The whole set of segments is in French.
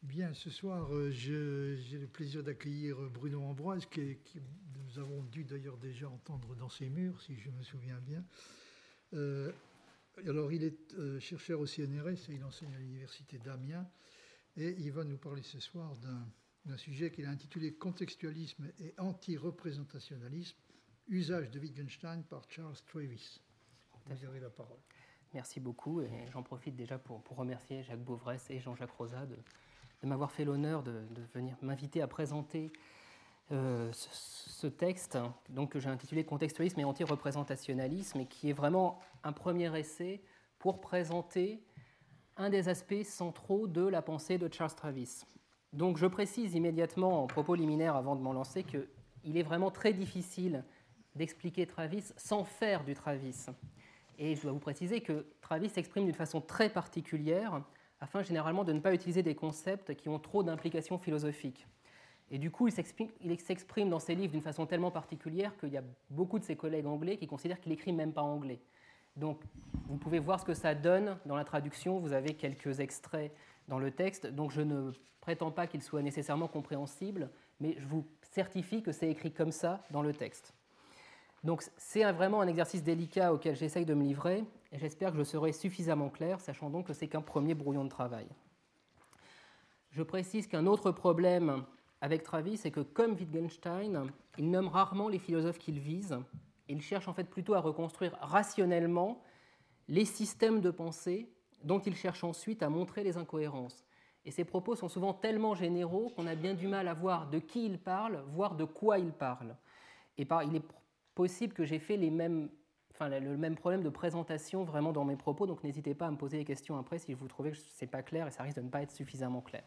Bien, ce soir, j'ai le plaisir d'accueillir Bruno Ambroise, qui nous avons dû d'ailleurs déjà entendre dans ses murs, si je me souviens bien. Alors, il est chercheur au CNRS et il enseigne à l'université d'Amiens. Et il va nous parler ce soir d'un sujet qu'il a intitulé « Contextualisme et anti-représentationalisme, usage de Wittgenstein par Charles Travis ». Vous avez la parole. Merci beaucoup, et j'en profite déjà pour remercier Jacques Beauvresse et Jean-Jacques Rosat de m'avoir fait l'honneur de venir m'inviter à présenter ce texte donc, que j'ai intitulé « Contextualisme et anti-représentationalisme » et qui est vraiment un premier essai pour présenter un des aspects centraux de la pensée de Charles Travis. Donc je précise immédiatement en propos liminaire avant de m'en lancer qu'il est vraiment très difficile d'expliquer Travis sans faire du Travis. Et je dois vous préciser que Travis s'exprime d'une façon très particulière afin généralement de ne pas utiliser des concepts qui ont trop d'implications philosophiques. Et du coup, il s'exprime dans ses livres d'une façon tellement particulière qu'il y a beaucoup de ses collègues anglais qui considèrent qu'il n'écrit même pas anglais. Donc, vous pouvez voir ce que ça donne dans la traduction. Vous avez quelques extraits dans le texte. Donc, je ne prétends pas qu'il soit nécessairement compréhensible, mais je vous certifie que c'est écrit comme ça dans le texte. Donc, c'est vraiment un exercice délicat auquel j'essaye de me livrer, et j'espère que je serai suffisamment clair, sachant donc que c'est qu'un premier brouillon de travail. Je précise qu'un autre problème avec Travis, c'est que, comme Wittgenstein, il nomme rarement les philosophes qu'il vise. Il cherche en fait plutôt à reconstruire rationnellement les systèmes de pensée dont il cherche ensuite à montrer les incohérences. Et ses propos sont souvent tellement généraux qu'on a bien du mal à voir de qui il parle, voire de quoi il parle. Et il est possible que j'ai fait le même problème de présentation vraiment dans mes propos, donc n'hésitez pas à me poser des questions après si vous trouvez que ce n'est pas clair et ça risque de ne pas être suffisamment clair.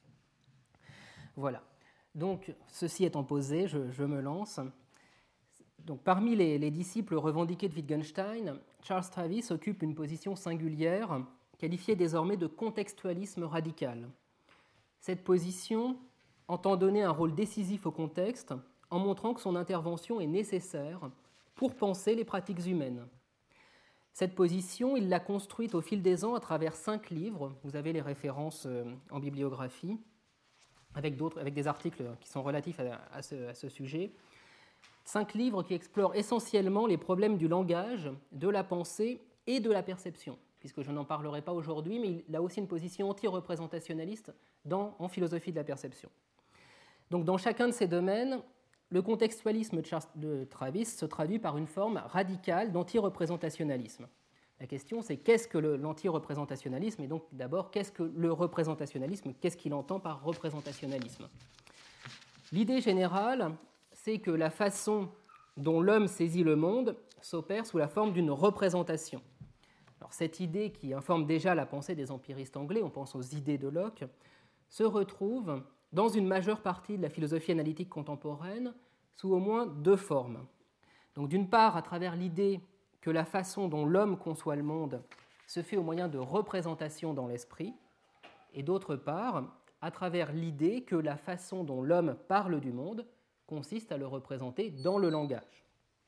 Voilà. Donc, ceci étant posé, je me lance. Donc, parmi les disciples revendiqués de Wittgenstein, Charles Travis occupe une position singulière, qualifiée désormais de contextualisme radical. Cette position entend donner un rôle décisif au contexte en montrant que son intervention est nécessaire pour penser les pratiques humaines. Cette position, il l'a construite au fil des ans à travers 5 livres, vous avez les références en bibliographie, avec des articles qui sont relatifs à ce sujet. 5 livres qui explorent essentiellement les problèmes du langage, de la pensée et de la perception, puisque je n'en parlerai pas aujourd'hui, mais il a aussi une position anti-représentationnaliste en philosophie de la perception. Donc, dans chacun de ces domaines, le contextualisme de Travis se traduit par une forme radicale d'anti-représentationnalisme. La question, c'est qu'est-ce que l'anti-représentationnalisme, et donc d'abord, qu'est-ce que le représentationnalisme, qu'est-ce qu'il entend par représentationnalisme? L'idée générale, c'est que la façon dont l'homme saisit le monde s'opère sous la forme d'une représentation. Alors, cette idée qui informe déjà la pensée des empiristes anglais, on pense aux idées de Locke, se retrouve dans une majeure partie de la philosophie analytique contemporaine sous au moins 2 formes. Donc, d'une part, à travers l'idée que la façon dont l'homme conçoit le monde se fait au moyen de représentations dans l'esprit, et d'autre part, à travers l'idée que la façon dont l'homme parle du monde consiste à le représenter dans le langage,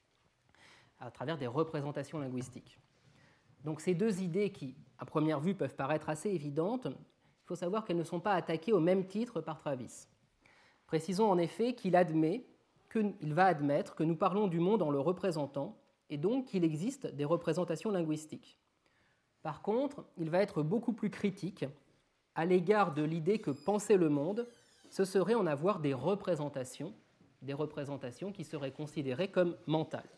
à travers des représentations linguistiques. Donc ces 2 idées qui, à première vue, peuvent paraître assez évidentes, il faut savoir qu'elles ne sont pas attaquées au même titre par Travis. Précisons en effet qu'il va admettre que nous parlons du monde en le représentant, et donc qu'il existe des représentations linguistiques. Par contre, il va être beaucoup plus critique à l'égard de l'idée que penser le monde, ce serait en avoir des représentations qui seraient considérées comme mentales.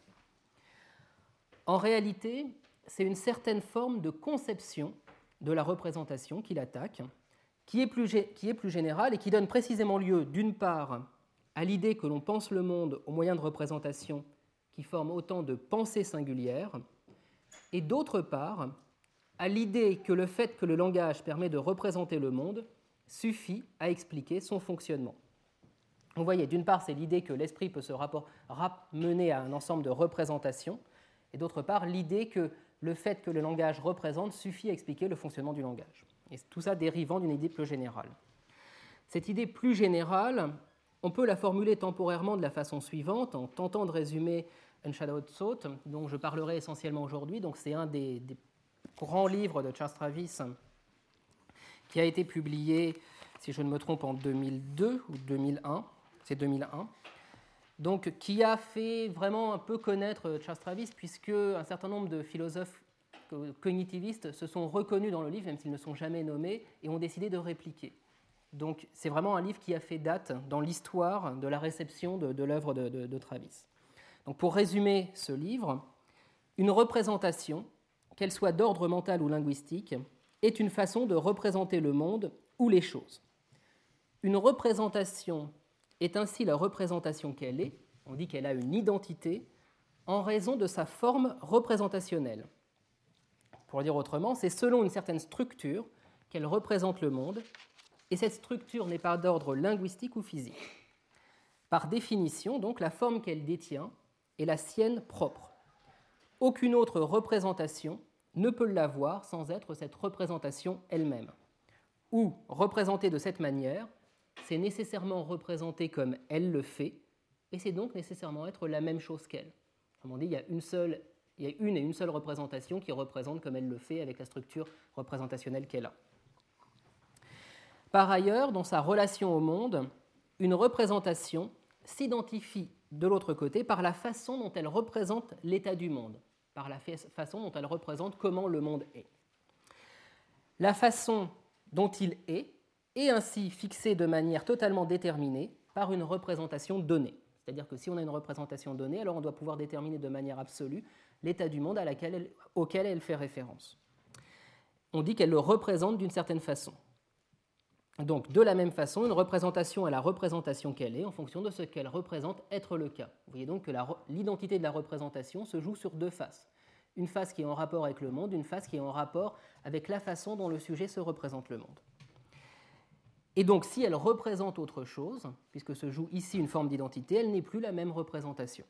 En réalité, c'est une certaine forme de conception de la représentation qu'il attaque, qui est plus générale et qui donne précisément lieu, d'une part, à l'idée que l'on pense le monde au moyen de représentations qui forment autant de pensées singulières, et d'autre part, à l'idée que le fait que le langage permet de représenter le monde suffit à expliquer son fonctionnement. Vous voyez, d'une part, c'est l'idée que l'esprit peut se ramener à un ensemble de représentations, et d'autre part, l'idée que le fait que le langage représente suffit à expliquer le fonctionnement du langage. Et tout ça dérivant d'une idée plus générale. Cette idée plus générale, on peut la formuler temporairement de la façon suivante, en tentant de résumer Unshadowed Thought, dont je parlerai essentiellement aujourd'hui. Donc, c'est un des grands livres de Charles Travis qui a été publié si je ne me trompe, en 2002 ou 2001, c'est 2001, donc, qui a fait vraiment un peu connaître Charles Travis, puisque un certain nombre de philosophes cognitivistes se sont reconnus dans le livre, même s'ils ne sont jamais nommés, et ont décidé de répliquer. Donc c'est vraiment un livre qui a fait date dans l'histoire de la réception de l'œuvre de Travis. Donc pour résumer ce livre, une représentation, qu'elle soit d'ordre mental ou linguistique, est une façon de représenter le monde ou les choses. Une représentation est ainsi la représentation qu'elle est, on dit qu'elle a une identité, en raison de sa forme représentationnelle. Pour le dire autrement, c'est selon une certaine structure qu'elle représente le monde, et cette structure n'est pas d'ordre linguistique ou physique. Par définition, donc, la forme qu'elle détient est la sienne propre. Aucune autre représentation ne peut l'avoir sans être cette représentation elle-même. Ou, représentée de cette manière, c'est nécessairement représenter comme elle le fait, et c'est donc nécessairement être la même chose qu'elle. Autrement dit, il y a une et une seule représentation qui représente comme elle le fait avec la structure représentationnelle qu'elle a. Par ailleurs, dans sa relation au monde, une représentation s'identifie de l'autre côté par la façon dont elle représente l'état du monde, par la façon dont elle représente comment le monde est. La façon dont il est ainsi fixée de manière totalement déterminée par une représentation donnée. C'est-à-dire que si on a une représentation donnée, alors on doit pouvoir déterminer de manière absolue l'état du monde auquel elle fait référence. On dit qu'elle le représente d'une certaine façon. Donc, de la même façon, une représentation est la représentation qu'elle est en fonction de ce qu'elle représente être le cas. Vous voyez donc que l'identité de la représentation se joue sur deux faces. Une face qui est en rapport avec le monde, une face qui est en rapport avec la façon dont le sujet se représente le monde. Et donc, si elle représente autre chose, puisque se joue ici une forme d'identité, elle n'est plus la même représentation.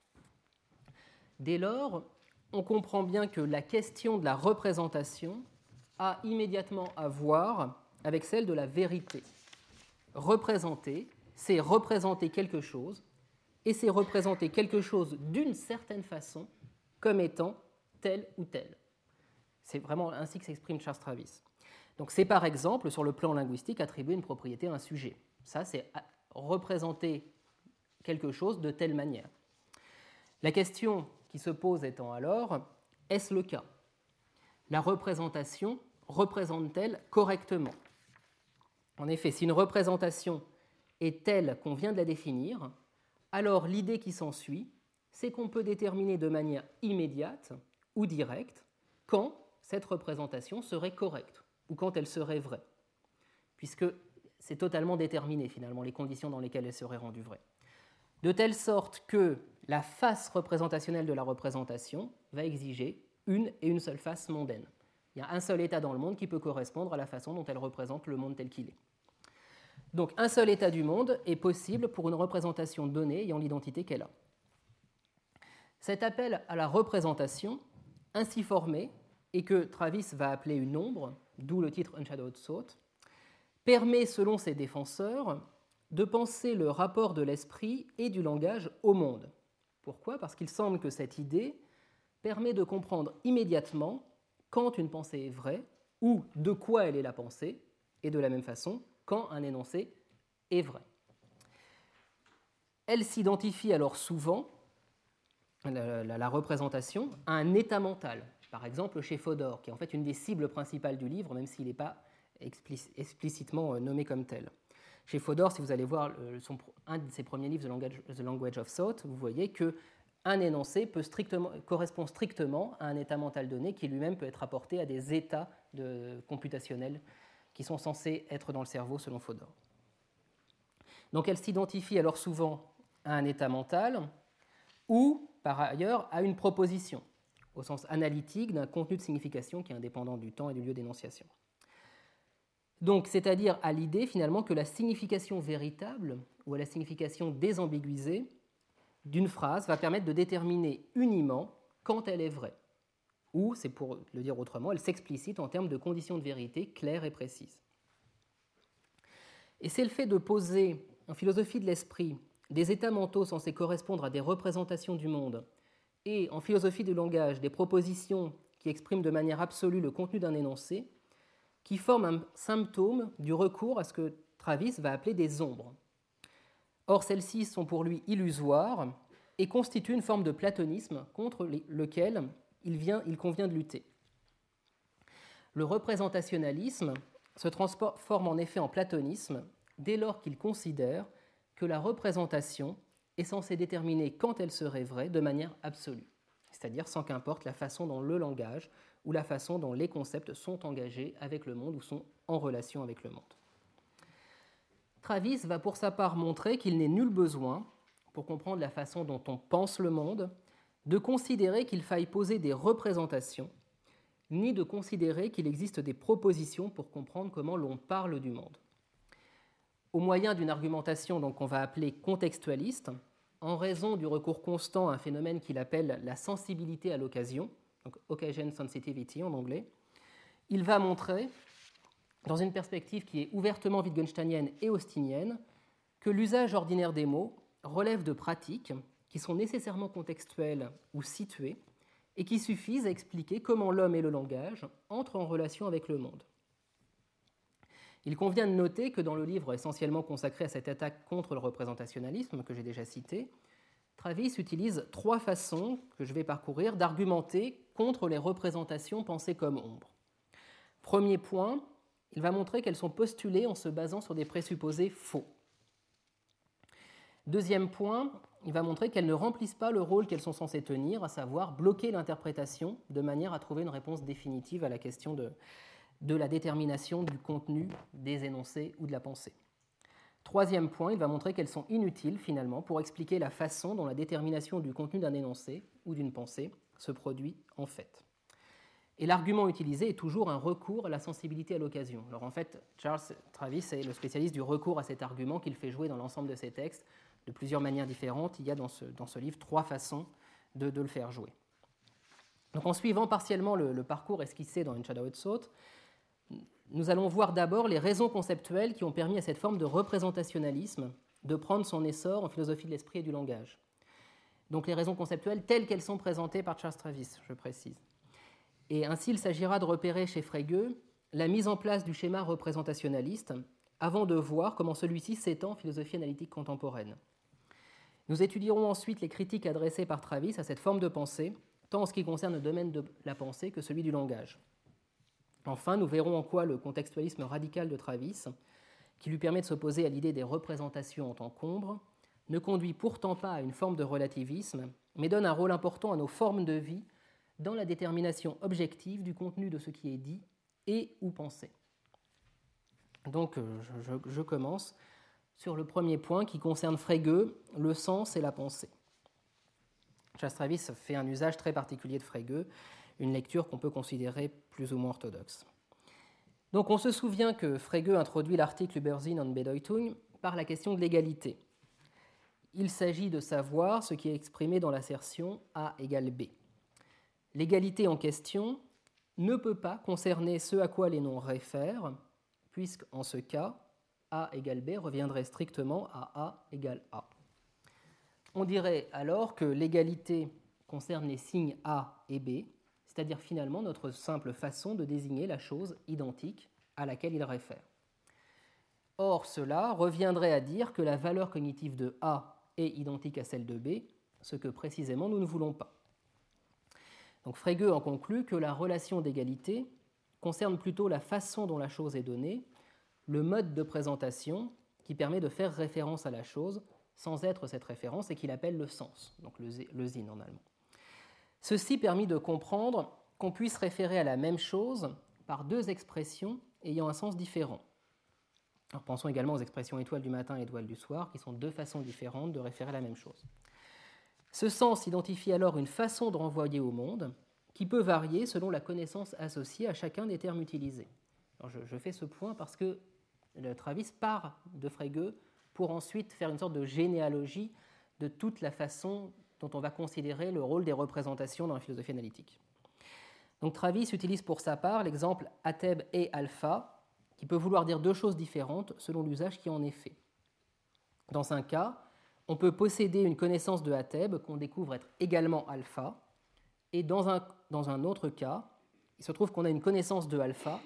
Dès lors, on comprend bien que la question de la représentation a immédiatement à voir avec celle de la vérité. Représenter, c'est représenter quelque chose, et c'est représenter quelque chose d'une certaine façon comme étant tel ou tel. C'est vraiment ainsi que s'exprime Charles Travis. Donc c'est par exemple, sur le plan linguistique, attribuer une propriété à un sujet. Ça, c'est représenter quelque chose de telle manière. La question qui se pose étant alors, est-ce le cas ? La représentation représente-t-elle correctement ? En effet, si une représentation est telle qu'on vient de la définir, alors l'idée qui s'ensuit, c'est qu'on peut déterminer de manière immédiate ou directe quand cette représentation serait correcte ou quand elle serait vraie, puisque c'est totalement déterminé finalement les conditions dans lesquelles elle serait rendue vraie. De telle sorte que la face représentationnelle de la représentation va exiger une et une seule face mondaine. Il y a un seul état dans le monde qui peut correspondre à la façon dont elle représente le monde tel qu'il est. Donc un seul état du monde est possible pour une représentation donnée ayant l'identité qu'elle a. Cet appel à la représentation, ainsi formé, et que Travis va appeler une ombre, d'où le titre Unshadowed Thought, permet, selon ses défenseurs, de penser le rapport de l'esprit et du langage au monde. Pourquoi ? Parce qu'il semble que cette idée permet de comprendre immédiatement quand une pensée est vraie ou de quoi elle est la pensée, et de la même façon, quand un énoncé est vrai. Elle s'identifie alors souvent, la représentation, à un état mental. Par exemple, chez Fodor, qui est en fait une des cibles principales du livre, même s'il n'est pas explicitement nommé comme tel. Chez Fodor, si vous allez voir un de ses premiers livres, The Language of Thought, vous voyez qu'un énoncé correspond strictement à un état mental donné qui lui-même peut être rapporté à des états computationnels qui sont censés être dans le cerveau selon Fodor. Donc elle s'identifie alors souvent à un état mental ou, par ailleurs, à une proposition, au sens analytique d'un contenu de signification qui est indépendant du temps et du lieu d'énonciation. Donc, c'est-à-dire à l'idée finalement que la signification véritable ou à la signification désambiguïsée d'une phrase va permettre de déterminer uniment quand elle est vraie. Ou, c'est pour le dire autrement, elle s'explicite en termes de conditions de vérité claires et précises. Et c'est le fait de poser en philosophie de l'esprit des états mentaux censés correspondre à des représentations du monde et en philosophie du langage des propositions qui expriment de manière absolue le contenu d'un énoncé qui forment un symptôme du recours à ce que Travis va appeler des ombres. Or, celles-ci sont pour lui illusoires et constituent une forme de platonisme contre lequel il convient de lutter. Le représentationnalisme se transforme en effet en platonisme dès lors qu'il considère que la représentation est censée déterminer quand elle serait vraie de manière absolue, c'est-à-dire sans qu'importe la façon dont le langage ou la façon dont les concepts sont engagés avec le monde ou sont en relation avec le monde. Travis va pour sa part montrer qu'il n'est nul besoin, pour comprendre la façon dont on pense le monde, de considérer qu'il faille poser des représentations, ni de considérer qu'il existe des propositions pour comprendre comment l'on parle du monde. Au moyen d'une argumentation donc, qu'on va appeler contextualiste, en raison du recours constant à un phénomène qu'il appelle la sensibilité à l'occasion, donc occasion sensitivity en anglais, il va montrer, dans une perspective qui est ouvertement wittgensteinienne et austinienne, que l'usage ordinaire des mots relève de pratiques qui sont nécessairement contextuelles ou situées et qui suffisent à expliquer comment l'homme et le langage entrent en relation avec le monde. Il convient de noter que dans le livre essentiellement consacré à cette attaque contre le représentationnalisme que j'ai déjà cité, Travis utilise 3 façons, que je vais parcourir, d'argumenter contre les représentations pensées comme ombres. Premier point, il va montrer qu'elles sont postulées en se basant sur des présupposés faux. Deuxième point, il va montrer qu'elles ne remplissent pas le rôle qu'elles sont censées tenir, à savoir bloquer l'interprétation de manière à trouver une réponse définitive à la question de la détermination du contenu des énoncés ou de la pensée. Troisième point, il va montrer qu'elles sont inutiles finalement pour expliquer la façon dont la détermination du contenu d'un énoncé ou d'une pensée se produit en fait. Et l'argument utilisé est toujours un recours à la sensibilité à l'occasion. Alors en fait, Charles Travis est le spécialiste du recours à cet argument qu'il fait jouer dans l'ensemble de ses textes de plusieurs manières différentes. Il y a dans ce livre 3 façons de le faire jouer. Donc en suivant partiellement le parcours esquissé dans In Shadow It Sought, nous allons voir d'abord les raisons conceptuelles qui ont permis à cette forme de représentationnalisme de prendre son essor en philosophie de l'esprit et du langage. Donc les raisons conceptuelles telles qu'elles sont présentées par Charles Travis, je précise. Et ainsi, il s'agira de repérer chez Frege la mise en place du schéma représentationnaliste avant de voir comment celui-ci s'étend en philosophie analytique contemporaine. Nous étudierons ensuite les critiques adressées par Travis à cette forme de pensée, tant en ce qui concerne le domaine de la pensée que celui du langage. Enfin, nous verrons en quoi le contextualisme radical de Travis, qui lui permet de s'opposer à l'idée des représentations en tant qu'ombre, ne conduit pourtant pas à une forme de relativisme, mais donne un rôle important à nos formes de vie dans la détermination objective du contenu de ce qui est dit et ou pensé. Donc, je commence sur le premier point qui concerne Frege, le sens et la pensée. Charles Travis fait un usage très particulier de Frege, une lecture qu'on peut considérer plus ou moins orthodoxe. Donc on se souvient que Frege introduit l'article Übersinn und Bedeutung par la question de l'égalité. Il s'agit de savoir ce qui est exprimé dans l'assertion A égale B. L'égalité en question ne peut pas concerner ce à quoi les noms réfèrent, puisqu'en ce cas, A égale B reviendrait strictement à A égale A. On dirait alors que l'égalité concerne les signes A et B, c'est-à-dire finalement notre simple façon de désigner la chose identique à laquelle il réfère. Or, cela reviendrait à dire que la valeur cognitive de A est identique à celle de B, ce que précisément nous ne voulons pas. Donc Frege en conclut que la relation d'égalité concerne plutôt la façon dont la chose est donnée, le mode de présentation qui permet de faire référence à la chose sans être cette référence et qu'il appelle le sens, donc le Sinn en allemand. Ceci permet de comprendre qu'on puisse référer à la même chose par 2 expressions ayant un sens différent. Alors pensons également aux expressions étoile du matin et étoile du soir, qui sont 2 façons différentes de référer à la même chose. Ce sens identifie alors une façon de renvoyer au monde qui peut varier selon la connaissance associée à chacun des termes utilisés. Alors je fais ce point parce que Travis part de Frege pour ensuite faire une sorte de généalogie de toute la façon dont on va considérer le rôle des représentations dans la philosophie analytique. Donc Travis utilise pour sa part l'exemple Athèbes et alpha, qui peut vouloir dire 2 choses différentes selon l'usage qui en est fait. Dans un cas, on peut posséder une connaissance de Athèbes qu'on découvre être également alpha, et dans un autre cas, il se trouve qu'on a une connaissance de alpha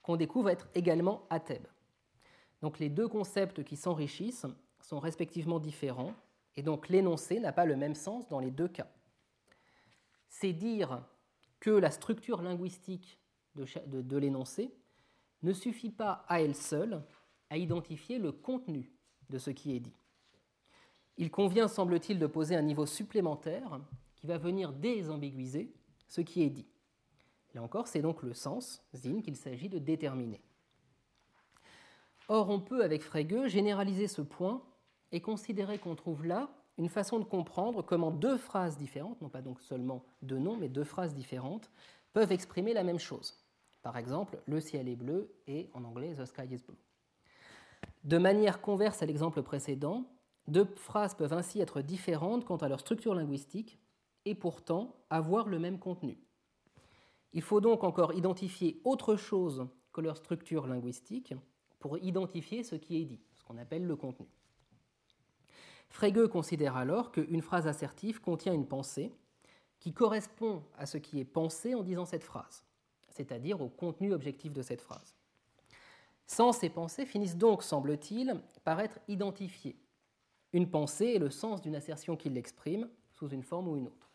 qu'on découvre être également à Thèbes. Donc les deux concepts qui s'enrichissent sont respectivement différents, et donc l'énoncé n'a pas le même sens dans les deux cas. C'est dire que la structure linguistique de l'énoncé ne suffit pas à elle seule à identifier le contenu de ce qui est dit. Il convient, semble-t-il, de poser un niveau supplémentaire qui va venir désambiguiser ce qui est dit. Là encore, c'est donc le sens, Sinn, qu'il s'agit de déterminer. Or, on peut, avec Frege, généraliser ce point et considérer qu'on trouve là une façon de comprendre comment deux phrases différentes, non pas donc seulement deux noms, mais deux phrases différentes, peuvent exprimer la même chose. Par exemple, le ciel est bleu et en anglais, the sky is blue. De manière converse à l'exemple précédent, deux phrases peuvent ainsi être différentes quant à leur structure linguistique et pourtant avoir le même contenu. Il faut donc encore identifier autre chose que leur structure linguistique pour identifier ce qui est dit, ce qu'on appelle le contenu. Frege considère alors qu'une phrase assertive contient une pensée qui correspond à ce qui est pensé en disant cette phrase, c'est-à-dire au contenu objectif de cette phrase. Sens et pensée finissent donc, semble-t-il, par être identifiés. Une pensée est le sens d'une assertion qui l'exprime sous une forme ou une autre.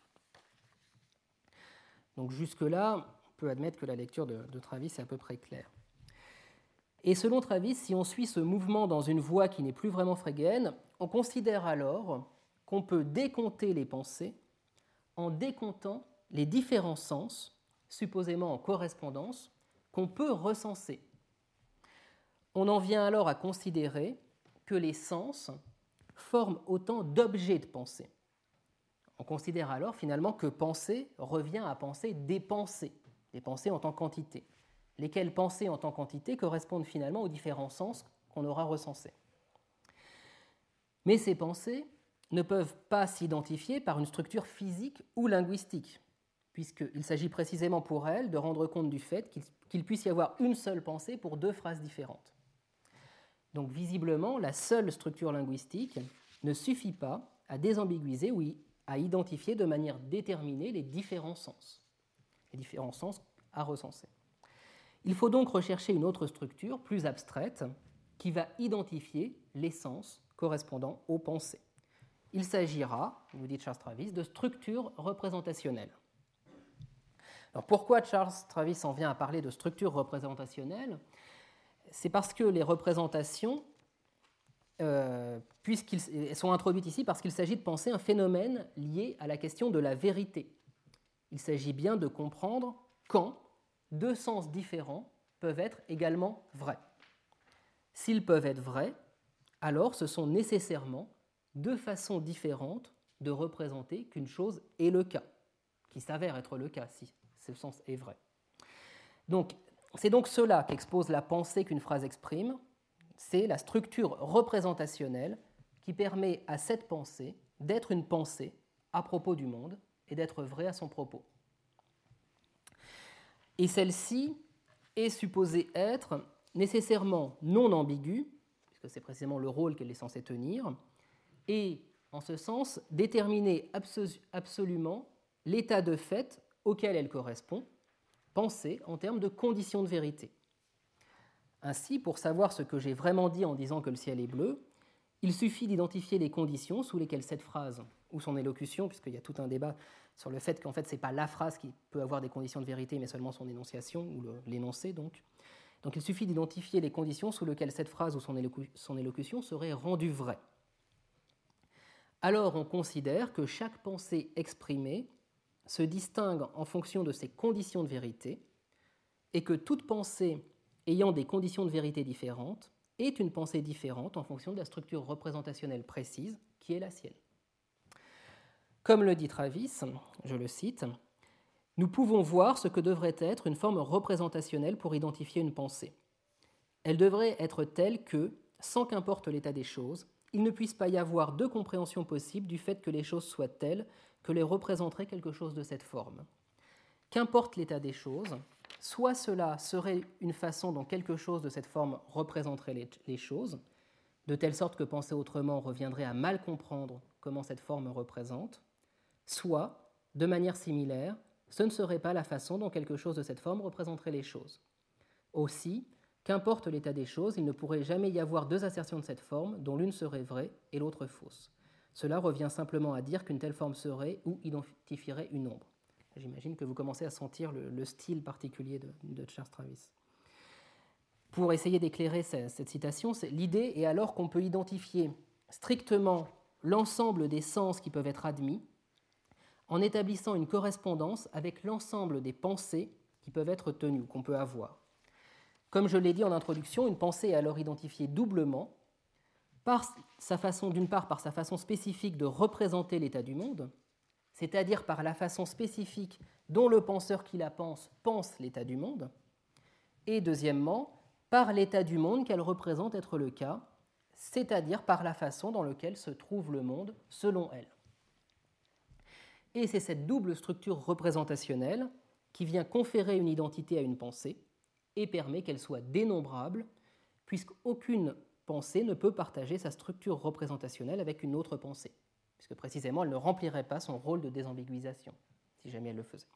Donc jusque-là, on peut admettre que la lecture de Travis est à peu près claire. Et selon Travis, si on suit ce mouvement dans une voie qui n'est plus vraiment frégéenne, on considère alors qu'on peut décompter les pensées en décomptant les différents sens, supposément en correspondance, qu'on peut recenser. On en vient alors à considérer que les sens forment autant d'objets de pensée. On considère alors finalement que penser revient à penser des pensées en tant qu'entité, lesquelles pensées en tant qu'entité correspondent finalement aux différents sens qu'on aura recensés. Mais ces pensées ne peuvent pas s'identifier par une structure physique ou linguistique, puisqu'il s'agit précisément pour elles de rendre compte du fait qu'il puisse y avoir une seule pensée pour deux phrases différentes. Donc visiblement, la seule structure linguistique ne suffit pas à désambiguiser ou à identifier de manière déterminée les différents sens à recenser. Il faut donc rechercher une autre structure, plus abstraite, qui va identifier les sens correspondant aux pensées. Il s'agira, nous dit Charles Travis, de structure représentationnelle. Alors pourquoi Charles Travis en vient à parler de structure représentationnelle ? C'est parce que les représentations puisqu'elles sont introduites ici parce qu'il s'agit de penser un phénomène lié à la question de la vérité. Il s'agit bien de comprendre quand deux sens différents peuvent être également vrais. S'ils peuvent être vrais, alors ce sont nécessairement deux façons différentes de représenter qu'une chose est le cas, qui s'avère être le cas si ce sens est vrai. Donc, c'est donc cela qu'expose la pensée qu'une phrase exprime, c'est la structure représentationnelle qui permet à cette pensée d'être une pensée à propos du monde et d'être vraie à son propos. Et celle-ci est supposée être nécessairement non ambiguë, puisque c'est précisément le rôle qu'elle est censée tenir, et en ce sens déterminer absolument l'état de fait auquel elle correspond, pensée en termes de conditions de vérité. Ainsi, pour savoir ce que j'ai vraiment dit en disant que le ciel est bleu, il suffit d'identifier les conditions sous lesquelles cette phrase ou son élocution, puisqu'il y a tout un débat sur le fait qu'en fait ce n'est pas la phrase qui peut avoir des conditions de vérité, mais seulement son énonciation, ou l'énoncé donc. Donc il suffit d'identifier les conditions sous lesquelles cette phrase ou son élocution serait rendue vraie. Alors on considère que chaque pensée exprimée se distingue en fonction de ses conditions de vérité et que toute pensée ayant des conditions de vérité différentes est une pensée différente en fonction de la structure représentationnelle précise qui est la sienne. Comme le dit Travis, je le cite, « Nous pouvons voir ce que devrait être une forme représentationnelle pour identifier une pensée. Elle devrait être telle que, sans qu'importe l'état des choses, il ne puisse pas y avoir deux compréhensions possibles du fait que les choses soient telles que les représenterait quelque chose de cette forme. Qu'importe l'état des choses, soit cela serait une façon dont quelque chose de cette forme représenterait les choses, de telle sorte que penser autrement reviendrait à mal comprendre comment cette forme représente, soit, de manière similaire, ce ne serait pas la façon dont quelque chose de cette forme représenterait les choses. Aussi, qu'importe l'état des choses, il ne pourrait jamais y avoir deux assertions de cette forme dont l'une serait vraie et l'autre fausse. Cela revient simplement à dire qu'une telle forme serait ou identifierait une ombre. J'imagine que vous commencez à sentir le style particulier de Charles Travis. Pour essayer d'éclairer cette citation, l'idée est alors qu'on peut identifier strictement l'ensemble des sens qui peuvent être admis en établissant une correspondance avec l'ensemble des pensées qui peuvent être tenues, qu'on peut avoir. Comme je l'ai dit en introduction, une pensée est alors identifiée doublement, d'une part par sa façon spécifique de représenter l'état du monde, c'est-à-dire par la façon spécifique dont le penseur qui la pense l'état du monde, et deuxièmement, par l'état du monde qu'elle représente être le cas, c'est-à-dire par la façon dans laquelle se trouve le monde selon elle. Et c'est cette double structure représentationnelle qui vient conférer une identité à une pensée et permet qu'elle soit dénombrable, puisqu'aucune pensée ne peut partager sa structure représentationnelle avec une autre pensée, puisque précisément elle ne remplirait pas son rôle de désambiguïsation, si jamais elle le faisait.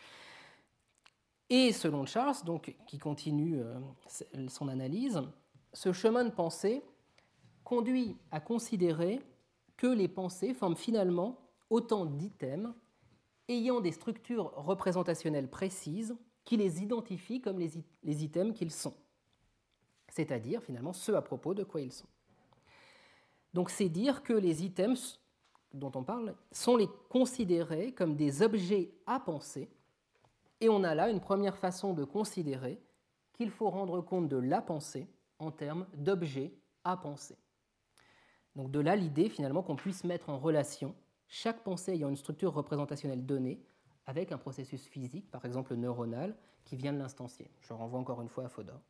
Et selon Charles, donc, qui continue son analyse, ce chemin de pensée conduit à considérer que les pensées forment finalement autant d'items ayant des structures représentationnelles précises qui les identifient comme les items qu'ils sont, c'est-à-dire finalement ce à propos de quoi ils sont. Donc c'est dire que les items dont on parle sont les considérés comme des objets à penser, et on a là une première façon de considérer qu'il faut rendre compte de la pensée en termes d'objets à penser. Donc de là l'idée finalement qu'on puisse mettre en relation chaque pensée ayant une structure représentationnelle donnée avec un processus physique, par exemple neuronal, qui vient de l'instancier. Je renvoie encore une fois à Fodor.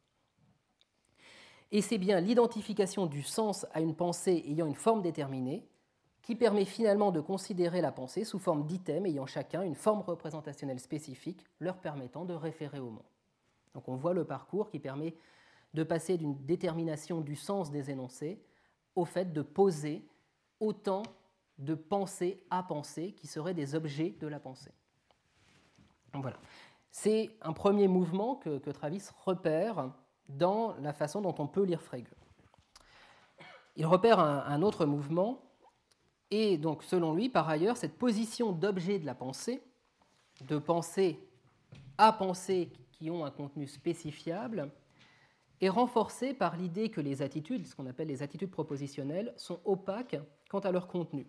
Et c'est bien l'identification du sens à une pensée ayant une forme déterminée qui permet finalement de considérer la pensée sous forme d'items ayant chacun une forme représentationnelle spécifique, leur permettant de référer au monde. Donc on voit le parcours qui permet de passer d'une détermination du sens des énoncés au fait de poser autant de pensées à penser qui seraient des objets de la pensée. Donc voilà. C'est un premier mouvement que Travis repère dans la façon dont on peut lire Frege. Il repère un autre mouvement, et donc selon lui, par ailleurs, cette position d'objet de la pensée, de pensée à pensée qui ont un contenu spécifiable, est renforcée par l'idée que les attitudes, ce qu'on appelle les attitudes propositionnelles, sont opaques quant à leur contenu.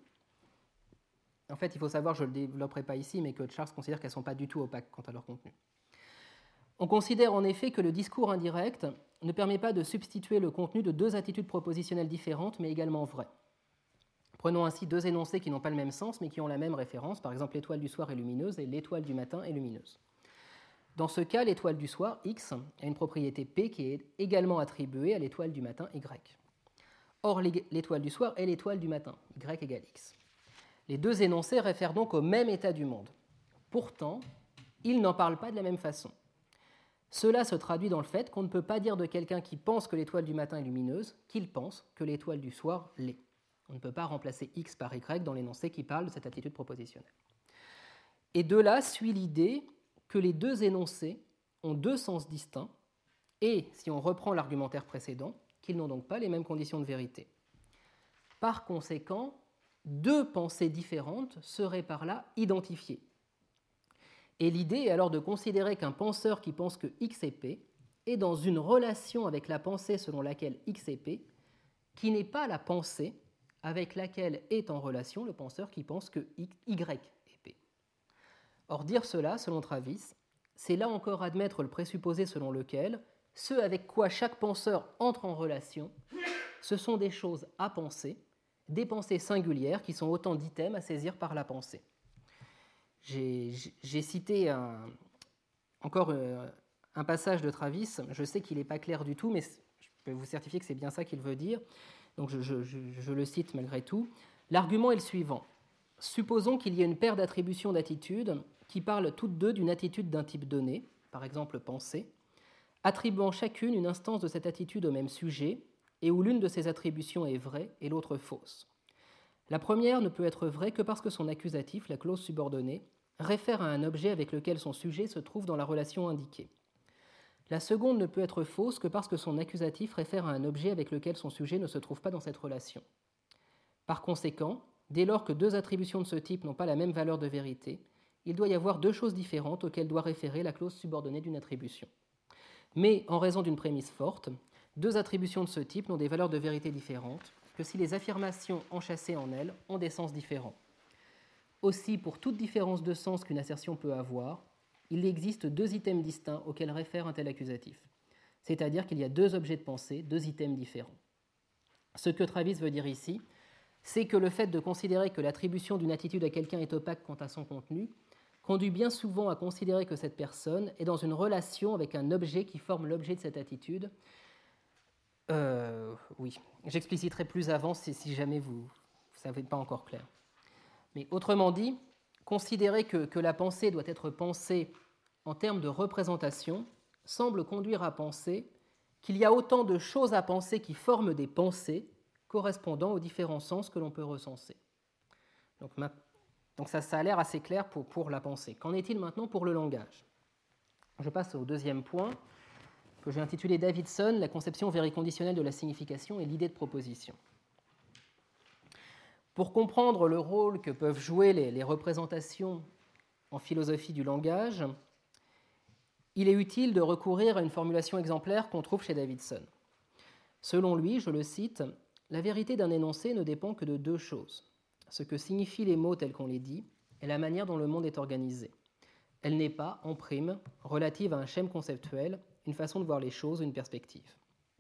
En fait, il faut savoir, je ne le développerai pas ici, mais que Charles considère qu'elles ne sont pas du tout opaques quant à leur contenu. On considère en effet que le discours indirect ne permet pas de substituer le contenu de deux attitudes propositionnelles différentes, mais également vraies. Prenons ainsi deux énoncés qui n'ont pas le même sens, mais qui ont la même référence, par exemple l'étoile du soir est lumineuse et l'étoile du matin est lumineuse. Dans ce cas, l'étoile du soir, X, a une propriété P qui est également attribuée à l'étoile du matin, Y. Or, l'étoile du soir est l'étoile du matin, Y égale X. Les deux énoncés réfèrent donc au même état du monde. Pourtant, ils n'en parlent pas de la même façon. Cela se traduit dans le fait qu'on ne peut pas dire de quelqu'un qui pense que l'étoile du matin est lumineuse qu'il pense que l'étoile du soir l'est. On ne peut pas remplacer X par Y dans l'énoncé qui parle de cette attitude propositionnelle. Et de là suit l'idée que les deux énoncés ont deux sens distincts et, si on reprend l'argumentaire précédent, qu'ils n'ont donc pas les mêmes conditions de vérité. Par conséquent, deux pensées différentes seraient par là identifiées. Et l'idée est alors de considérer qu'un penseur qui pense que X est P est dans une relation avec la pensée selon laquelle X est P, qui n'est pas la pensée avec laquelle est en relation le penseur qui pense que Y est P. Or, dire cela, selon Travis, c'est là encore admettre le présupposé selon lequel ce avec quoi chaque penseur entre en relation, ce sont des choses à penser, des pensées singulières qui sont autant d'items à saisir par la pensée. J'ai cité encore un passage de Travis, je sais qu'il n'est pas clair du tout, mais je peux vous certifier que c'est bien ça qu'il veut dire, donc je le cite malgré tout. L'argument est le suivant. Supposons qu'il y ait une paire d'attributions d'attitudes qui parlent toutes deux d'une attitude d'un type donné, par exemple pensée, attribuant chacune une instance de cette attitude au même sujet, et où l'une de ces attributions est vraie et l'autre fausse. La première ne peut être vraie que parce que son accusatif, la clause subordonnée, réfère à un objet avec lequel son sujet se trouve dans la relation indiquée. La seconde ne peut être fausse que parce que son accusatif réfère à un objet avec lequel son sujet ne se trouve pas dans cette relation. Par conséquent, dès lors que deux attributions de ce type n'ont pas la même valeur de vérité, il doit y avoir deux choses différentes auxquelles doit référer la clause subordonnée d'une attribution. Mais, en raison d'une prémisse forte, deux attributions de ce type n'ont des valeurs de vérité différentes que si les affirmations enchâssées en elles ont des sens différents. Aussi, pour toute différence de sens qu'une assertion peut avoir, il existe deux items distincts auxquels réfère un tel accusatif. C'est-à-dire qu'il y a deux objets de pensée, deux items différents. Ce que Travis veut dire ici, c'est que le fait de considérer que l'attribution d'une attitude à quelqu'un est opaque quant à son contenu conduit bien souvent à considérer que cette personne est dans une relation avec un objet qui forme l'objet de cette attitude. Oui, j'expliciterai plus avant si jamais vous ne savez pas encore clair. Mais autrement dit, considérer que la pensée doit être pensée en termes de représentation semble conduire à penser qu'il y a autant de choses à penser qui forment des pensées correspondant aux différents sens que l'on peut recenser. Donc ça a l'air assez clair pour la pensée. Qu'en est-il maintenant pour le langage ? Je passe au deuxième point que j'ai intitulé Davidson, la conception vériconditionnelle de la signification et l'idée de proposition. Pour comprendre le rôle que peuvent jouer les représentations en philosophie du langage, il est utile de recourir à une formulation exemplaire qu'on trouve chez Davidson. Selon lui, je le cite, « La vérité d'un énoncé ne dépend que de deux choses, ce que signifient les mots tels qu'on les dit et la manière dont le monde est organisé. Elle n'est pas, en prime, relative à un schème conceptuel, une façon de voir les choses, une perspective. »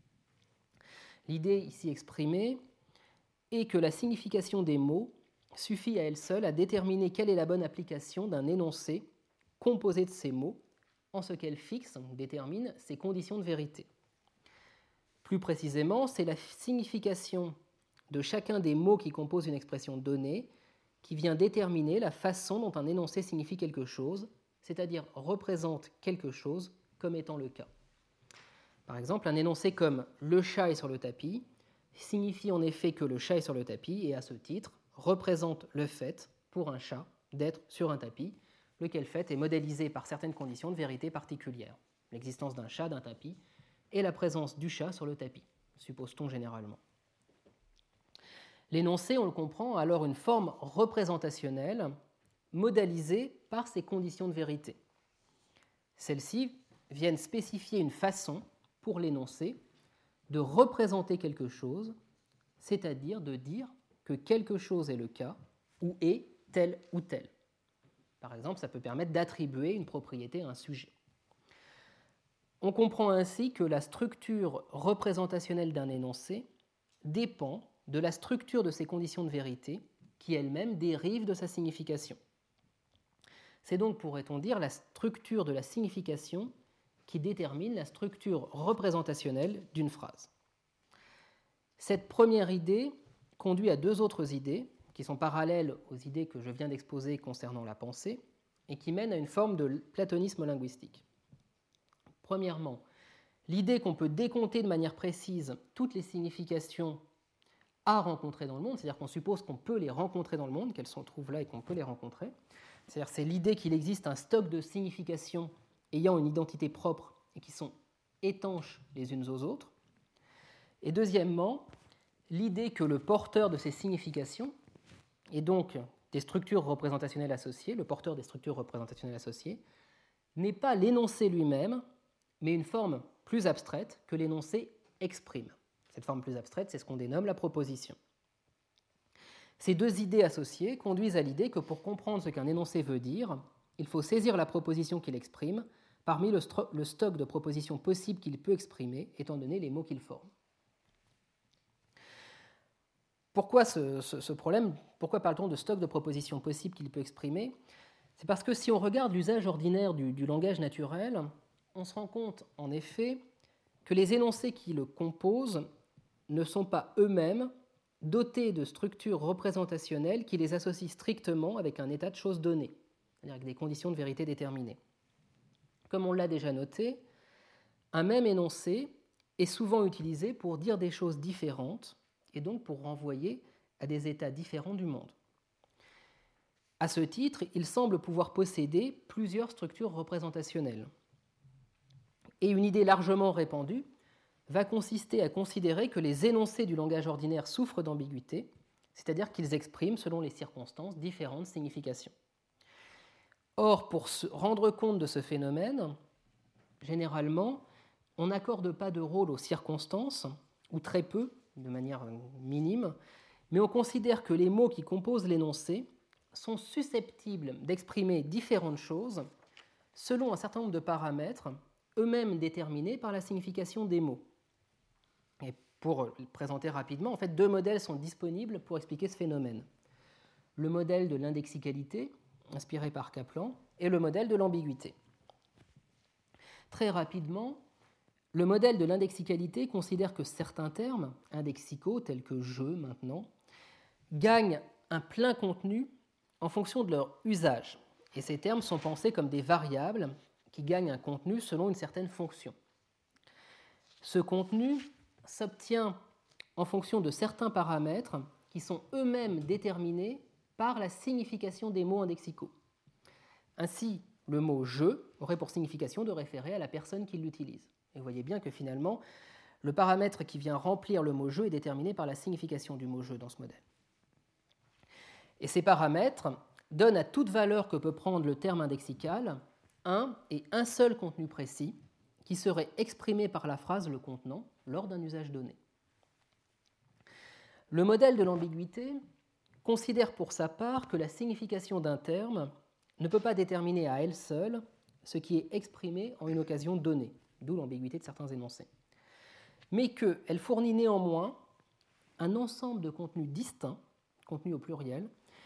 L'idée ici exprimée est que la signification des mots suffit à elle seule à déterminer quelle est la bonne application d'un énoncé composé de ces mots, en ce qu'elle fixe, détermine ses conditions de vérité. Plus précisément, c'est la signification de chacun des mots qui composent une expression donnée qui vient déterminer la façon dont un énoncé signifie quelque chose, c'est-à-dire représente quelque chose comme étant le cas. Par exemple, un énoncé comme « le chat est sur le tapis » signifie en effet que le chat est sur le tapis et à ce titre représente le fait pour un chat d'être sur un tapis, lequel fait est modélisé par certaines conditions de vérité particulières, l'existence d'un chat, d'un tapis, et la présence du chat sur le tapis, suppose-t-on généralement. L'énoncé, on le comprend, a alors une forme représentationnelle modélisée par ces conditions de vérité. Celles-ci viennent spécifier une façon pour l'énoncé de représenter quelque chose, c'est-à-dire de dire que quelque chose est le cas ou est tel ou tel. Par exemple, ça peut permettre d'attribuer une propriété à un sujet. On comprend ainsi que la structure représentationnelle d'un énoncé dépend de la structure de ses conditions de vérité qui elle-même dérive de sa signification. C'est donc, pourrait-on dire, la structure de la signification qui détermine la structure représentationnelle d'une phrase. Cette première idée conduit à deux autres idées qui sont parallèles aux idées que je viens d'exposer concernant la pensée et qui mènent à une forme de platonisme linguistique. Premièrement, l'idée qu'on peut décompter de manière précise toutes les significations à rencontrer dans le monde, c'est-à-dire qu'on suppose qu'on peut les rencontrer dans le monde, qu'elles se trouvent là et qu'on peut les rencontrer. C'est-à-dire c'est l'idée qu'il existe un stock de significations ayant une identité propre et qui sont étanches les unes aux autres. Et deuxièmement, l'idée que le porteur de ces significations, et donc des structures représentationnelles associées, le porteur des structures représentationnelles associées, n'est pas l'énoncé lui-même, mais une forme plus abstraite que l'énoncé exprime. Cette forme plus abstraite, c'est ce qu'on dénomme la proposition. Ces deux idées associées conduisent à l'idée que pour comprendre ce qu'un énoncé veut dire, il faut saisir la proposition qu'il exprime parmi le stock de propositions possibles qu'il peut exprimer, étant donné les mots qu'il forme. Pourquoi ce problème ? Pourquoi parle-t-on de stock de propositions possibles qu'il peut exprimer ? C'est parce que si on regarde l'usage ordinaire du langage naturel, on se rend compte en effet que les énoncés qui le composent ne sont pas eux-mêmes dotés de structures représentationnelles qui les associent strictement avec un état de choses donné, c'est-à-dire avec des conditions de vérité déterminées. Comme on l'a déjà noté, un même énoncé est souvent utilisé pour dire des choses différentes et donc pour renvoyer à des états différents du monde. À ce titre, il semble pouvoir posséder plusieurs structures représentationnelles. Et une idée largement répandue va consister à considérer que les énoncés du langage ordinaire souffrent d'ambiguïté, c'est-à-dire qu'ils expriment, selon les circonstances, différentes significations. Or, pour se rendre compte de ce phénomène, généralement, on n'accorde pas de rôle aux circonstances, ou très peu, de manière minime, mais on considère que les mots qui composent l'énoncé sont susceptibles d'exprimer différentes choses selon un certain nombre de paramètres, eux-mêmes déterminés par la signification des mots. Et pour le présenter rapidement, en fait, 2 modèles sont disponibles pour expliquer ce phénomène. Le modèle de l'indexicalité, inspiré par Kaplan, et le modèle de l'ambiguïté. Très rapidement, le modèle de l'indexicalité considère que certains termes indexicaux, tels que « je » maintenant, gagnent un plein contenu en fonction de leur usage. Et ces termes sont pensés comme des variables qui gagnent un contenu selon une certaine fonction. Ce contenu s'obtient en fonction de certains paramètres qui sont eux-mêmes déterminés par la signification des mots indexicaux. Ainsi, le mot « je » aurait pour signification de référer à la personne qui l'utilise. Et vous voyez bien que finalement, le paramètre qui vient remplir le mot « je » est déterminé par la signification du mot « je » dans ce modèle. Et ces paramètres donnent à toute valeur que peut prendre le terme indexical un et un seul contenu précis qui serait exprimé par la phrase le contenant lors d'un usage donné. Le modèle de l'ambiguïté considère pour sa part que la signification d'un terme ne peut pas déterminer à elle seule ce qui est exprimé en une occasion donnée, d'où l'ambiguïté de certains énoncés, mais qu'elle fournit néanmoins un ensemble de contenus distincts, contenus au pluriel,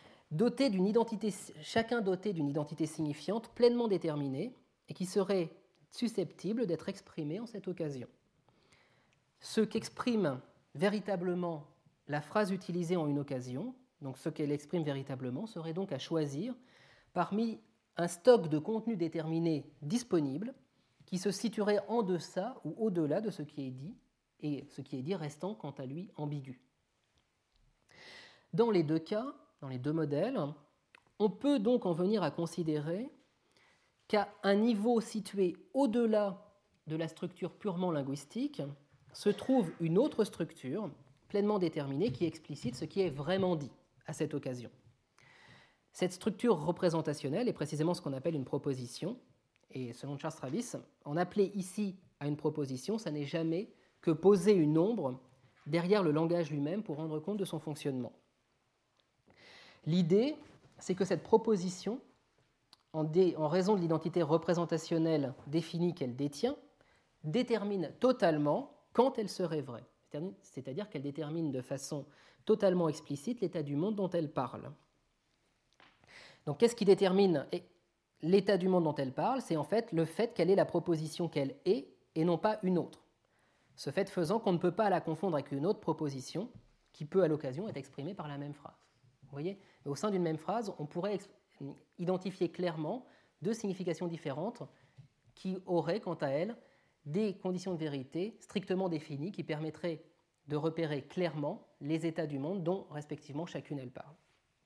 chacun doté d'une identité signifiante pleinement déterminée et qui serait susceptible d'être exprimé en cette occasion. Ce qu'exprime véritablement la phrase utilisée en une occasion, donc ce qu'elle exprime véritablement, serait donc à choisir parmi un stock de contenus déterminés disponibles qui se situerait en deçà ou au-delà de ce qui est dit, et ce qui est dit restant quant à lui ambigu. Dans les 2 cas, dans les 2 modèles, on peut donc en venir à considérer qu'à un niveau situé au-delà de la structure purement linguistique se trouve une autre structure pleinement déterminée qui explicite ce qui est vraiment dit à cette occasion. Cette structure représentationnelle est précisément ce qu'on appelle une proposition, et selon Charles Travis, en appeler ici à une proposition, ça n'est jamais que poser une ombre derrière le langage lui-même pour rendre compte de son fonctionnement. L'idée, c'est que cette proposition, en raison de l'identité représentationnelle définie qu'elle détient, détermine totalement quand elle serait vraie, c'est-à-dire qu'elle détermine de façon totalement explicite l'état du monde dont elle parle. Donc qu'est-ce qui détermine l'état du monde dont elle parle? C'est en fait le fait qu'elle est la proposition qu'elle est et non pas une autre. Ce fait faisant qu'on ne peut pas la confondre avec une autre proposition qui peut à l'occasion être exprimée par la même phrase. Vous voyez? Au sein d'une même phrase, on pourrait identifier clairement 2 significations différentes qui auraient, quant à elles, des conditions de vérité strictement définies qui permettraient de repérer clairement les états du monde dont, respectivement, chacune elle parle.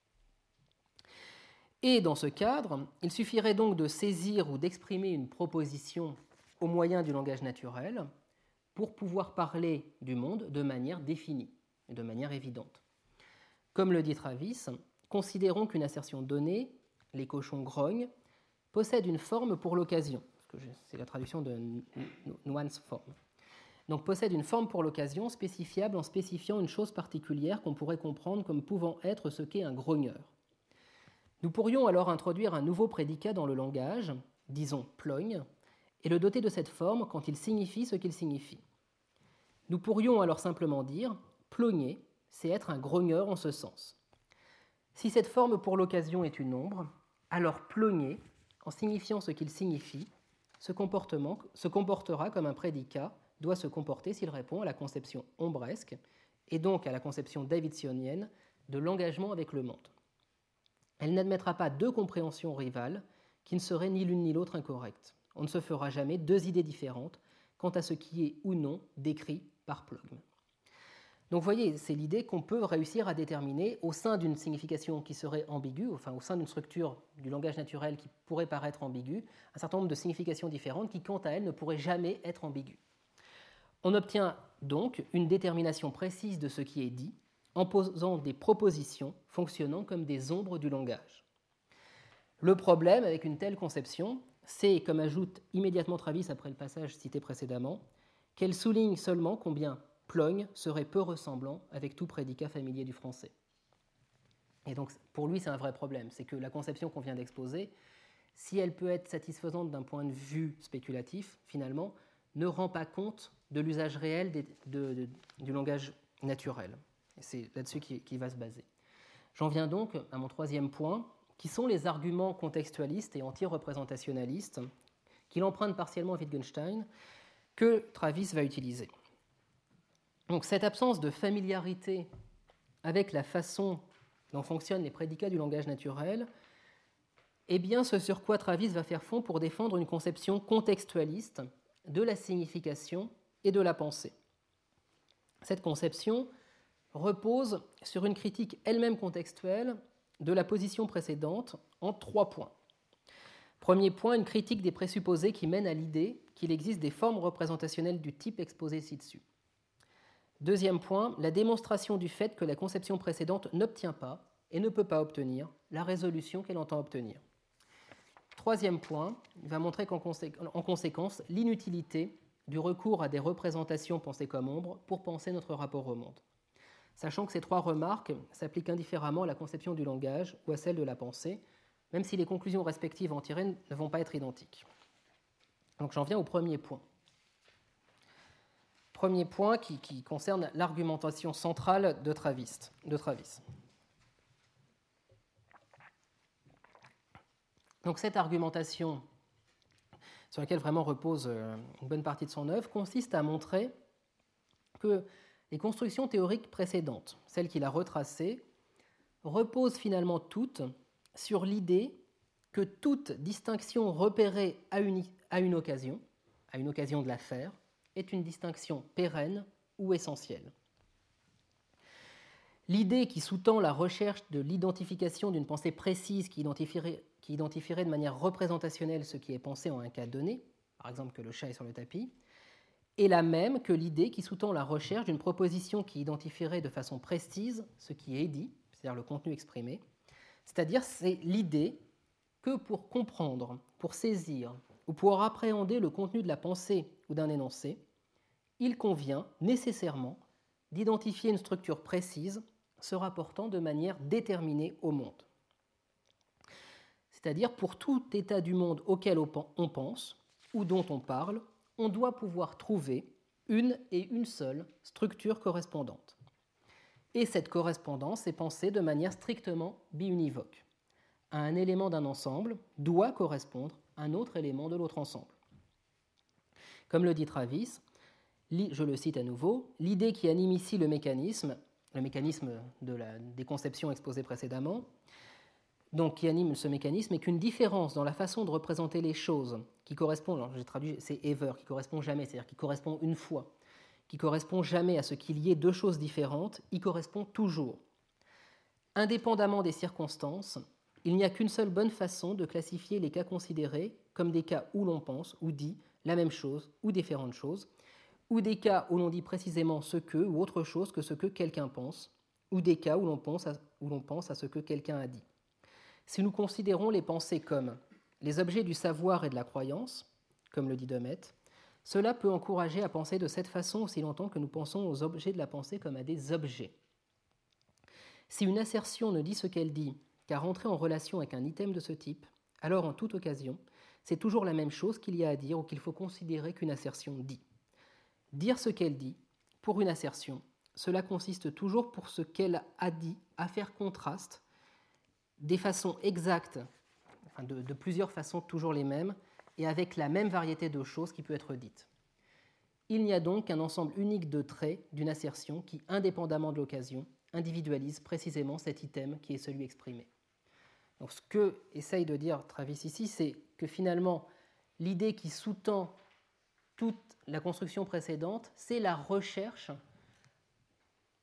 Et dans ce cadre, il suffirait donc de saisir ou d'exprimer une proposition au moyen du langage naturel pour pouvoir parler du monde de manière définie et de manière évidente. Comme le dit Travis, considérons qu'une assertion donnée, les cochons grognent, possède une forme pour l'occasion. C'est la traduction de nuance form. Donc possède une forme pour l'occasion spécifiable en spécifiant une chose particulière qu'on pourrait comprendre comme pouvant être ce qu'est un grogneur. Nous pourrions alors introduire un nouveau prédicat dans le langage, disons plogne, et le doter de cette forme quand il signifie ce qu'il signifie. Nous pourrions alors simplement dire plogner, c'est être un grogneur en ce sens. Si cette forme pour l'occasion est une ombre, alors plogner, en signifiant ce qu'il signifie, se comportera comme un prédicat doit se comporter s'il répond à la conception ombresque et donc à la conception davidsonienne de l'engagement avec le monde. Elle n'admettra pas 2 compréhensions rivales qui ne seraient ni l'une ni l'autre incorrectes. On ne se fera jamais 2 idées différentes quant à ce qui est ou non décrit par Plogme. Donc vous voyez, c'est l'idée qu'on peut réussir à déterminer au sein d'une signification qui serait ambiguë, enfin au sein d'une structure du langage naturel qui pourrait paraître ambiguë, un certain nombre de significations différentes qui, quant à elles, ne pourraient jamais être ambiguës. On obtient donc une détermination précise de ce qui est dit en posant des propositions fonctionnant comme des ombres du langage. Le problème avec une telle conception, c'est, comme ajoute immédiatement Travis après le passage cité précédemment, qu'elle souligne seulement combien Plogne serait peu ressemblant avec tout prédicat familier du français. Et donc, pour lui, c'est un vrai problème. C'est que la conception qu'on vient d'exposer, si elle peut être satisfaisante d'un point de vue spéculatif, finalement, ne rend pas compte de l'usage réel du langage naturel. Et c'est là-dessus qu'il va se baser. J'en viens donc à mon troisième point, qui sont les arguments contextualistes et anti-représentationnalistes qu'il emprunte partiellement à Wittgenstein, que Travis va utiliser. Donc cette absence de familiarité avec la façon dont fonctionnent les prédicats du langage naturel est bien ce sur quoi Travis va faire fond pour défendre une conception contextualiste de la signification et de la pensée. Cette conception repose sur une critique elle-même contextuelle de la position précédente en 3 points. Premier point, une critique des présupposés qui mènent à l'idée qu'il existe des formes représentationnelles du type exposé ci-dessus. Deuxième point, la démonstration du fait que la conception précédente n'obtient pas et ne peut pas obtenir la résolution qu'elle entend obtenir. Troisième point, il va montrer en conséquence l'inutilité du recours à des représentations pensées comme ombres pour penser notre rapport au monde. Sachant que ces 3 remarques s'appliquent indifféremment à la conception du langage ou à celle de la pensée, même si les conclusions respectives en tirées ne vont pas être identiques. Donc j'en viens au premier point. Premier point qui concerne l'argumentation centrale de Travis. Donc cette argumentation, sur laquelle vraiment repose une bonne partie de son œuvre, consiste à montrer que les constructions théoriques précédentes, celles qu'il a retracées, reposent finalement toutes sur l'idée que toute distinction repérée à une occasion de la faire, est une distinction pérenne ou essentielle. L'idée qui sous-tend la recherche de l'identification d'une pensée précise qui identifierait de manière représentationnelle ce qui est pensé en un cas donné, par exemple que le chat est sur le tapis, est la même que l'idée qui sous-tend la recherche d'une proposition qui identifierait de façon précise ce qui est dit, c'est-à-dire le contenu exprimé, c'est-à-dire c'est l'idée que pour comprendre, pour saisir ou pour appréhender le contenu de la pensée ou d'un énoncé, il convient nécessairement d'identifier une structure précise se rapportant de manière déterminée au monde. C'est-à-dire pour tout état du monde auquel on pense ou dont on parle, on doit pouvoir trouver une et une seule structure correspondante. Et cette correspondance est pensée de manière strictement biunivoque. Un élément d'un ensemble doit correspondre à un autre élément de l'autre ensemble. Comme le dit Travis, je le cite à nouveau, l'idée qui anime ici le mécanisme des conceptions exposées précédemment, donc qui anime ce mécanisme, est qu'une différence dans la façon de représenter les choses qui correspond, alors j'ai traduit, c'est ever, qui correspond jamais, c'est-à-dire qui correspond une fois, qui correspond jamais à ce qu'il y ait 2 choses différentes, y correspond toujours. Indépendamment des circonstances, il n'y a qu'une seule bonne façon de classifier les cas considérés comme des cas où l'on pense ou dit la même chose ou différentes choses, ou des cas où l'on dit précisément ce que ou autre chose que ce que quelqu'un pense, ou des cas où l'on pense à ce que quelqu'un a dit. Si nous considérons les pensées comme les objets du savoir et de la croyance, comme le dit Demet, cela peut encourager à penser de cette façon aussi longtemps que nous pensons aux objets de la pensée comme à des objets. Si une assertion ne dit ce qu'elle dit qu'à rentrer en relation avec un item de ce type, alors en toute occasion, c'est toujours la même chose qu'il y a à dire ou qu'il faut considérer qu'une assertion dit. Dire ce qu'elle dit, pour une assertion, cela consiste toujours pour ce qu'elle a dit à faire contraste des façons exactes, enfin de plusieurs façons toujours les mêmes, et avec la même variété de choses qui peut être dite. Il n'y a donc qu'un ensemble unique de traits d'une assertion qui, indépendamment de l'occasion, individualise précisément cet item qui est celui exprimé. Donc ce que essaye de dire Travis ici, c'est que finalement, l'idée qui sous-tend toute la construction précédente, c'est la recherche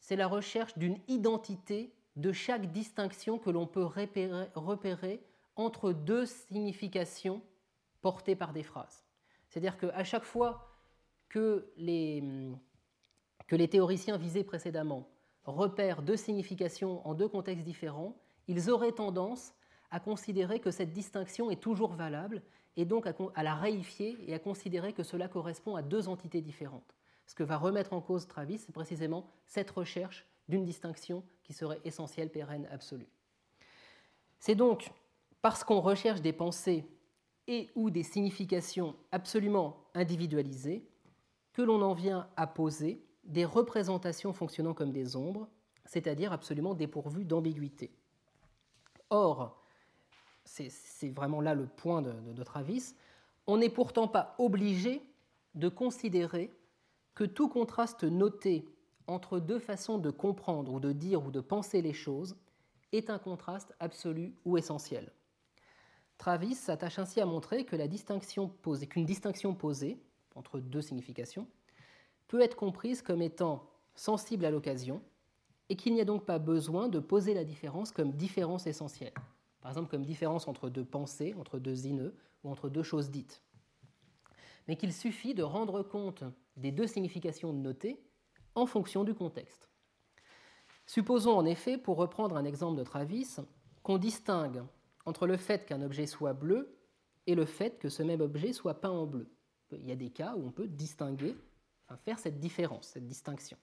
c'est la recherche d'une identité de chaque distinction que l'on peut repérer entre deux significations portées par des phrases. C'est-à-dire qu'à chaque fois que les théoriciens visés précédemment repèrent deux significations en deux contextes différents, ils auraient tendance à considérer que cette distinction est toujours valable et donc à la réifier et à considérer que cela correspond à deux entités différentes. Ce que va remettre en cause Travis, c'est précisément cette recherche d'une distinction qui serait essentielle, pérenne, absolue. C'est donc parce qu'on recherche des pensées et ou des significations absolument individualisées que l'on en vient à poser des représentations fonctionnant comme des ombres, c'est-à-dire absolument dépourvues d'ambiguïté. Or, c'est vraiment là le point de Travis, on n'est pourtant pas obligé de considérer que tout contraste noté entre deux façons de comprendre ou de dire ou de penser les choses est un contraste absolu ou essentiel. Travis s'attache ainsi à montrer que qu'une distinction posée entre deux significations peut être comprise comme étant sensible à l'occasion et qu'il n'y a donc pas besoin de poser la différence comme différence essentielle. Par exemple, comme différence entre deux pensées, entre deux ineux ou entre deux choses dites. Mais qu'il suffit de rendre compte des deux significations notées en fonction du contexte. Supposons en effet, pour reprendre un exemple de Travis, qu'on distingue entre le fait qu'un objet soit bleu et le fait que ce même objet soit peint en bleu. Il y a des cas où on peut distinguer, faire cette différence, cette distinction.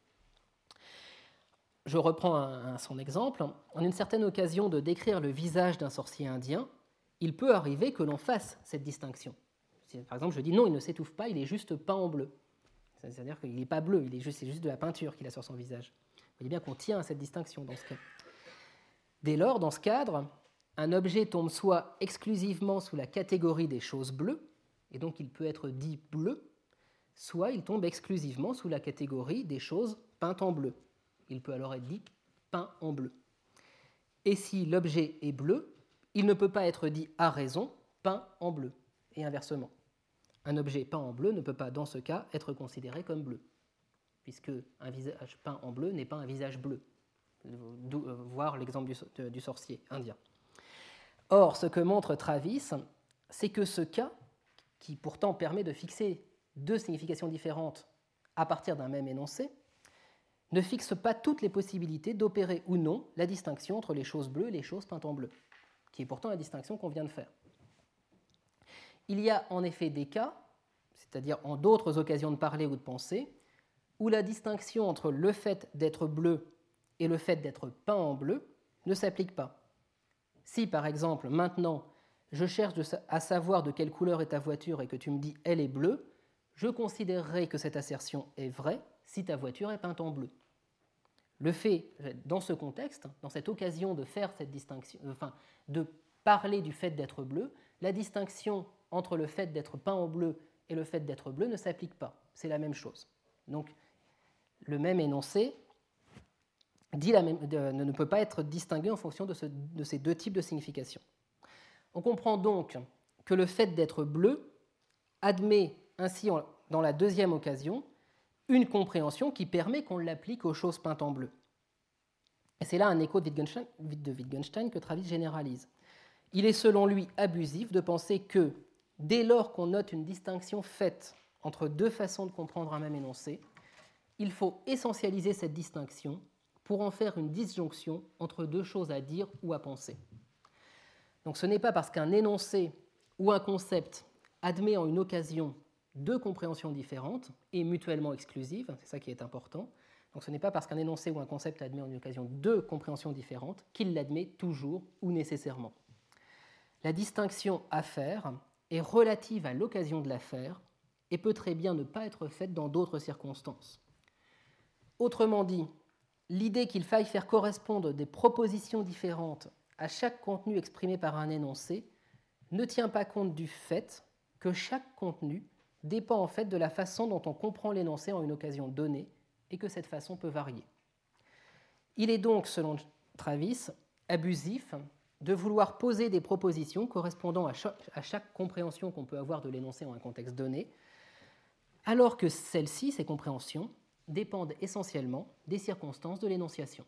Je reprends son exemple. En une certaine occasion de décrire le visage d'un sorcier indien, il peut arriver que l'on fasse cette distinction. Par exemple, je dis non, il ne s'étouffe pas, il est juste peint en bleu. C'est-à-dire qu'il n'est pas bleu, c'est juste de la peinture qu'il a sur son visage. Vous voyez bien qu'on tient à cette distinction dans ce cas. Dès lors, dans ce cadre, un objet tombe soit exclusivement sous la catégorie des choses bleues, et donc il peut être dit bleu, soit il tombe exclusivement sous la catégorie des choses peintes en bleu. Il peut alors être dit peint en bleu. Et si l'objet est bleu, il ne peut pas être dit à raison peint en bleu, et inversement. Un objet peint en bleu ne peut pas, dans ce cas, être considéré comme bleu, puisque un visage peint en bleu n'est pas un visage bleu. Voir l'exemple du sorcier indien. Or, ce que montre Travis, c'est que ce cas, qui pourtant permet de fixer deux significations différentes à partir d'un même énoncé, ne fixe pas toutes les possibilités d'opérer ou non la distinction entre les choses bleues et les choses peintes en bleu, qui est pourtant la distinction qu'on vient de faire. Il y a en effet des cas, c'est-à-dire en d'autres occasions de parler ou de penser, où la distinction entre le fait d'être bleu et le fait d'être peint en bleu ne s'applique pas. Si, par exemple, maintenant, je cherche à savoir de quelle couleur est ta voiture et que tu me dis « elle est bleue », je considérerai que cette assertion est vraie si ta voiture est peinte en bleu. Le fait, dans ce contexte, dans cette occasion de faire cette distinction, de parler du fait d'être bleu, la distinction entre le fait d'être peint en bleu et le fait d'être bleu ne s'applique pas. C'est la même chose. Donc, le même énoncé ne peut pas être distingué en fonction de ces deux types de significations. On comprend donc que le fait d'être bleu admet ainsi, dans la deuxième occasion, une compréhension qui permet qu'on l'applique aux choses peintes en bleu. Et c'est là un écho de Wittgenstein que Travis généralise. Il est selon lui abusif de penser que, dès lors qu'on note une distinction faite entre deux façons de comprendre un même énoncé, il faut essentialiser cette distinction pour en faire une disjonction entre deux choses à dire ou à penser. Donc ce n'est pas parce qu'un énoncé ou un concept admet en une occasion deux compréhensions différentes et mutuellement exclusives, c'est ça qui est important. Donc ce n'est pas parce qu'un énoncé ou un concept admet en une occasion deux compréhensions différentes qu'il l'admet toujours ou nécessairement. La distinction à faire est relative à l'occasion de la faire et peut très bien ne pas être faite dans d'autres circonstances. Autrement dit, l'idée qu'il faille faire correspondre des propositions différentes à chaque contenu exprimé par un énoncé ne tient pas compte du fait que chaque contenu dépend en fait de la façon dont on comprend l'énoncé en une occasion donnée et que cette façon peut varier. Il est donc, selon Travis, abusif de vouloir poser des propositions correspondant à chaque compréhension qu'on peut avoir de l'énoncé en un contexte donné, alors que celles-ci, ces compréhensions, dépendent essentiellement des circonstances de l'énonciation.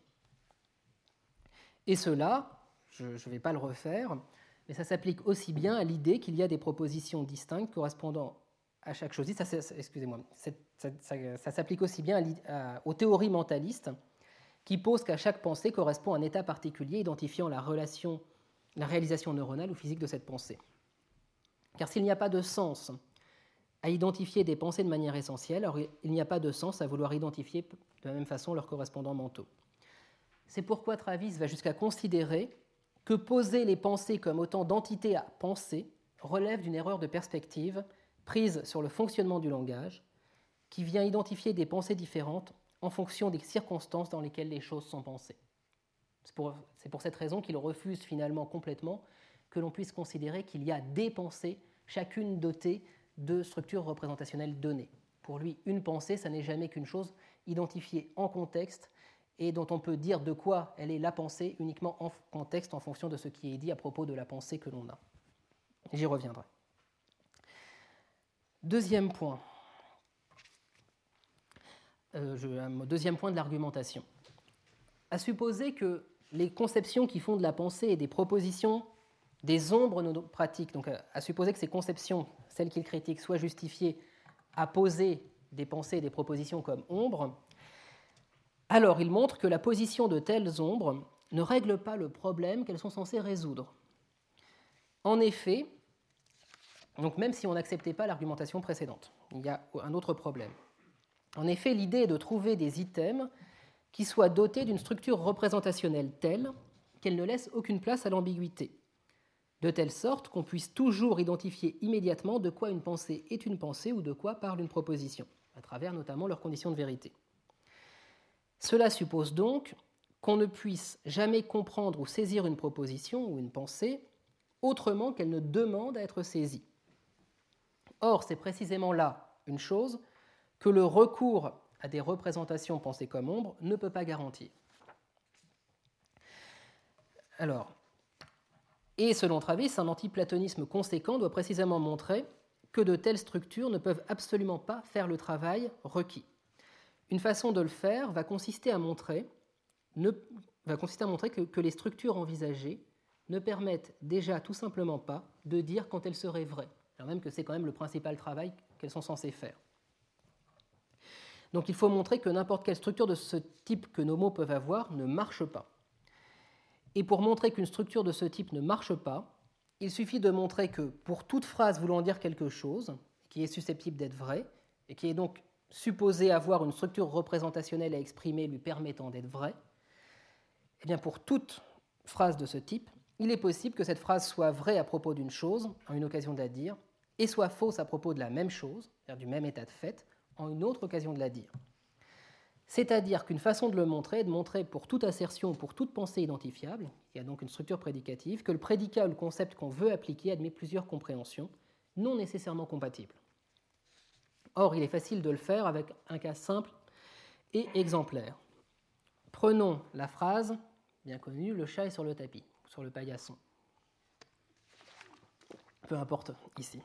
Et cela, je ne vais pas le refaire, mais ça s'applique aussi bien à l'idée qu'il y a des propositions distinctes correspondant à chaque chose. Ça s'applique aussi bien aux théories mentalistes qui posent qu'à chaque pensée correspond un état particulier identifiant la réalisation neuronale ou physique de cette pensée. Car s'il n'y a pas de sens à identifier des pensées de manière essentielle, alors il n'y a pas de sens à vouloir identifier de la même façon leurs correspondants mentaux. C'est pourquoi Travis va jusqu'à considérer que poser les pensées comme autant d'entités à penser relève d'une erreur de perspective prise sur le fonctionnement du langage, qui vient identifier des pensées différentes en fonction des circonstances dans lesquelles les choses sont pensées. C'est pour cette raison qu'il refuse finalement complètement que l'on puisse considérer qu'il y a des pensées, chacune dotée de structures représentationnelles données. Pour lui, une pensée, ça n'est jamais qu'une chose identifiée en contexte et dont on peut dire de quoi elle est la pensée uniquement en contexte en fonction de ce qui est dit à propos de la pensée que l'on a. J'y reviendrai. Deuxième point. Deuxième point de l'argumentation. À supposer que les conceptions qui fondent la pensée et des propositions des ombres pratiques, donc à supposer que ces conceptions, celles qu'il critique, soient justifiées à poser des pensées et des propositions comme ombres, alors il montre que la position de telles ombres ne règle pas le problème qu'elles sont censées résoudre. En effet, donc même si on n'acceptait pas l'argumentation précédente, il y a un autre problème. En effet, l'idée est de trouver des items qui soient dotés d'une structure représentationnelle telle qu'elle ne laisse aucune place à l'ambiguïté, de telle sorte qu'on puisse toujours identifier immédiatement de quoi une pensée est une pensée ou de quoi parle une proposition, à travers notamment leurs conditions de vérité. Cela suppose donc qu'on ne puisse jamais comprendre ou saisir une proposition ou une pensée autrement qu'elle ne demande à être saisie. Or, c'est précisément là une chose que le recours à des représentations pensées comme ombres ne peut pas garantir. Alors, et selon Travis, un antiplatonisme conséquent doit précisément montrer que de telles structures ne peuvent absolument pas faire le travail requis. Une façon de le faire va consister à montrer que les structures envisagées ne permettent déjà tout simplement pas de dire quand elles seraient vraies, alors même que c'est quand même le principal travail qu'elles sont censées faire. Donc il faut montrer que n'importe quelle structure de ce type que nos mots peuvent avoir ne marche pas. Et pour montrer qu'une structure de ce type ne marche pas, il suffit de montrer que pour toute phrase voulant dire quelque chose, qui est susceptible d'être vraie, et qui est donc supposée avoir une structure représentationnelle à exprimer lui permettant d'être vraie, eh bien pour toute phrase de ce type, il est possible que cette phrase soit vraie à propos d'une chose, en une occasion de la dire, et soit fausse à propos de la même chose, c'est-à-dire du même état de fait, en une autre occasion de la dire. C'est-à-dire qu'une façon de le montrer est de montrer pour toute assertion, pour toute pensée identifiable, il y a donc une structure prédicative, que le prédicat ou le concept qu'on veut appliquer admet plusieurs compréhensions, non nécessairement compatibles. Or, il est facile de le faire avec un cas simple et exemplaire. Prenons la phrase, bien connue, le chat est sur le tapis, sur le paillasson. Peu importe ici.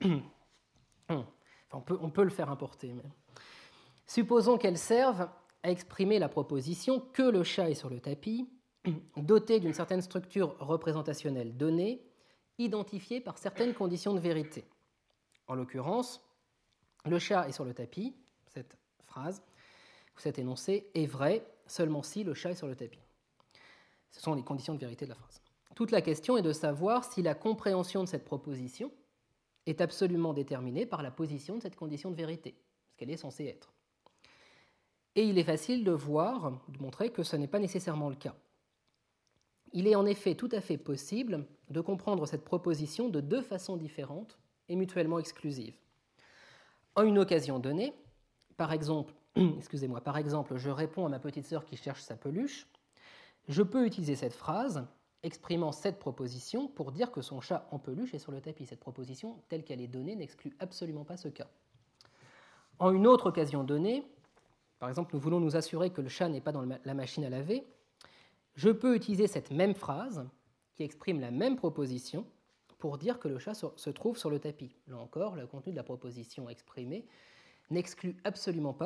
On peut le faire importer. Mais... Supposons qu'elle serve à exprimer la proposition que le chat est sur le tapis, doté d'une certaine structure représentationnelle donnée, identifiée par certaines conditions de vérité. En l'occurrence, le chat est sur le tapis, cette phrase, ou cet énoncé, est vrai seulement si le chat est sur le tapis. Ce sont les conditions de vérité de la phrase. Toute la question est de savoir si la compréhension de cette proposition est absolument déterminée par la position de cette condition de vérité, ce qu'elle est censée être. Et il est facile de montrer que ce n'est pas nécessairement le cas. Il est en effet tout à fait possible de comprendre cette proposition de deux façons différentes et mutuellement exclusives. En une occasion donnée, par exemple, je réponds à ma petite sœur qui cherche sa peluche, je peux utiliser cette phrase exprimant cette proposition pour dire que son chat en peluche est sur le tapis. Cette proposition, telle qu'elle est donnée, n'exclut absolument pas ce cas. En une autre occasion donnée, par exemple, nous voulons nous assurer que le chat n'est pas dans la machine à laver, je peux utiliser cette même phrase qui exprime la même proposition pour dire que le chat se trouve sur le tapis. Là encore, le contenu de la proposition exprimée n'exclut absolument pas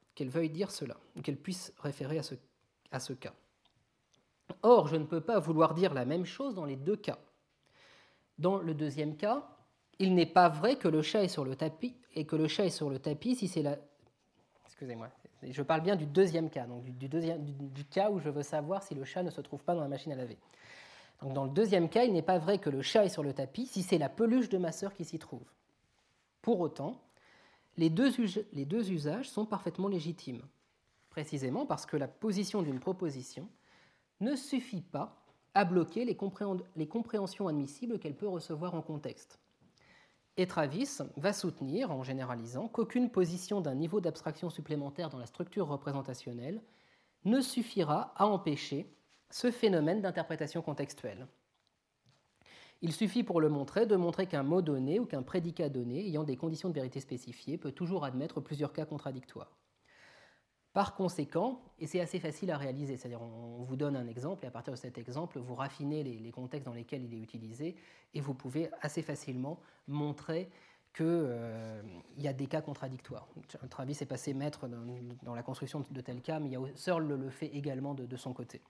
qu'elle veuille dire cela, ou qu'elle puisse référer à ce cas. Or, je ne peux pas vouloir dire la même chose dans les deux cas. Dans le deuxième cas, il n'est pas vrai que le chat est sur le tapis, et que le chat est sur le tapis si c'est la... Excusez-moi, je parle bien du deuxième cas, donc du cas où je veux savoir si le chat ne se trouve pas dans la machine à laver. Donc dans le deuxième cas, il n'est pas vrai que le chat est sur le tapis si c'est la peluche de ma sœur qui s'y trouve. Pour autant, les deux usages sont parfaitement légitimes, précisément parce que la position d'une proposition ne suffit pas à bloquer les compréhensions admissibles qu'elle peut recevoir en contexte. Et Travis va soutenir, en généralisant, qu'aucune position d'un niveau d'abstraction supplémentaire dans la structure représentationnelle ne suffira à empêcher ce phénomène d'interprétation contextuelle. Il suffit pour le montrer de montrer qu'un mot donné ou qu'un prédicat donné, ayant des conditions de vérité spécifiées, peut toujours admettre plusieurs cas contradictoires. Par conséquent, et c'est assez facile à réaliser, c'est-à-dire on vous donne un exemple et à partir de cet exemple, vous raffinez les contextes dans lesquels il est utilisé et vous pouvez assez facilement montrer qu'il y a des cas contradictoires. Travis est passé maître dans la construction de tels cas, mais Searle le fait également de son côté.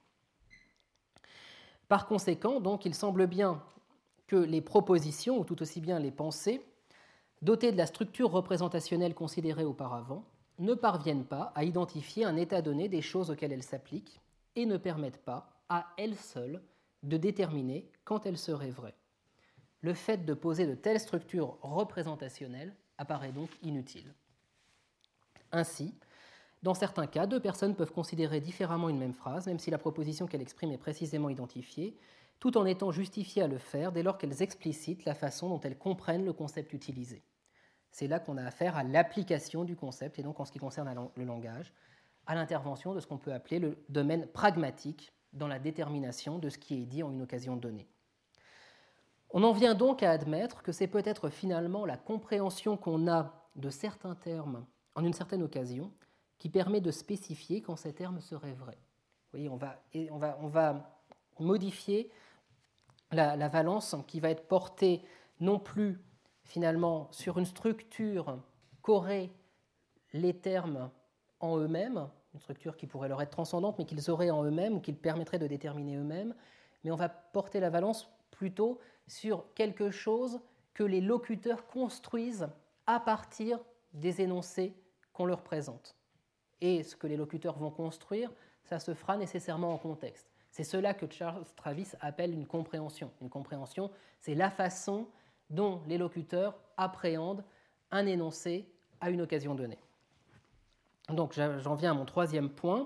Par conséquent, donc, il semble bien que les propositions, ou tout aussi bien les pensées, dotées de la structure représentationnelle considérée auparavant, ne parviennent pas à identifier un état donné des choses auxquelles elles s'appliquent et ne permettent pas, à elles seules, de déterminer quand elles seraient vraies. Le fait de poser de telles structures représentationnelles apparaît donc inutile. Ainsi, dans certains cas, deux personnes peuvent considérer différemment une même phrase, même si la proposition qu'elle exprime est précisément identifiée, tout en étant justifiées à le faire dès lors qu'elles explicitent la façon dont elles comprennent le concept utilisé. C'est là qu'on a affaire à l'application du concept, et donc en ce qui concerne le langage, à l'intervention de ce qu'on peut appeler le domaine pragmatique dans la détermination de ce qui est dit en une occasion donnée. On en vient donc à admettre que c'est peut-être finalement la compréhension qu'on a de certains termes en une certaine occasion qui permet de spécifier quand ces termes seraient vrais. Vous voyez, on va modifier la valence qui va être portée non plus finalement sur une structure qu'auraient les termes en eux-mêmes, une structure qui pourrait leur être transcendante, mais qu'ils auraient en eux-mêmes, ou qu'ils permettraient de déterminer eux-mêmes, mais on va porter la valence plutôt sur quelque chose que les locuteurs construisent à partir des énoncés qu'on leur présente. Et ce que les locuteurs vont construire, ça se fera nécessairement en contexte. C'est cela que Charles Travis appelle une compréhension. Une compréhension, c'est la façon dont les locuteurs appréhendent un énoncé à une occasion donnée. Donc j'en viens à mon troisième point,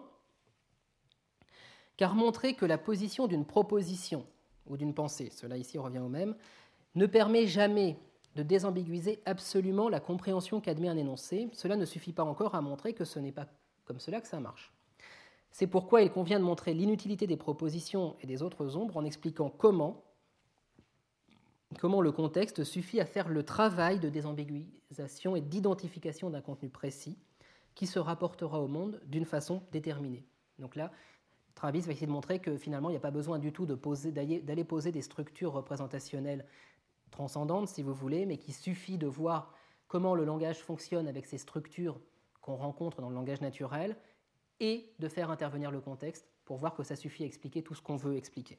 car montrer que la position d'une proposition ou d'une pensée, cela ici revient au même, ne permet jamais de désambiguiser absolument la compréhension qu'admet un énoncé, cela ne suffit pas encore à montrer que ce n'est pas comme cela que ça marche. C'est pourquoi il convient de montrer l'inutilité des propositions et des autres ombres en expliquant comment le contexte suffit à faire le travail de désambiguisation et d'identification d'un contenu précis qui se rapportera au monde d'une façon déterminée. Donc là, Travis va essayer de montrer que finalement, il n'y a pas besoin du tout d'aller poser des structures représentationnelles transcendantes, si vous voulez, mais qu'il suffit de voir comment le langage fonctionne avec ces structures qu'on rencontre dans le langage naturel et de faire intervenir le contexte pour voir que ça suffit à expliquer tout ce qu'on veut expliquer.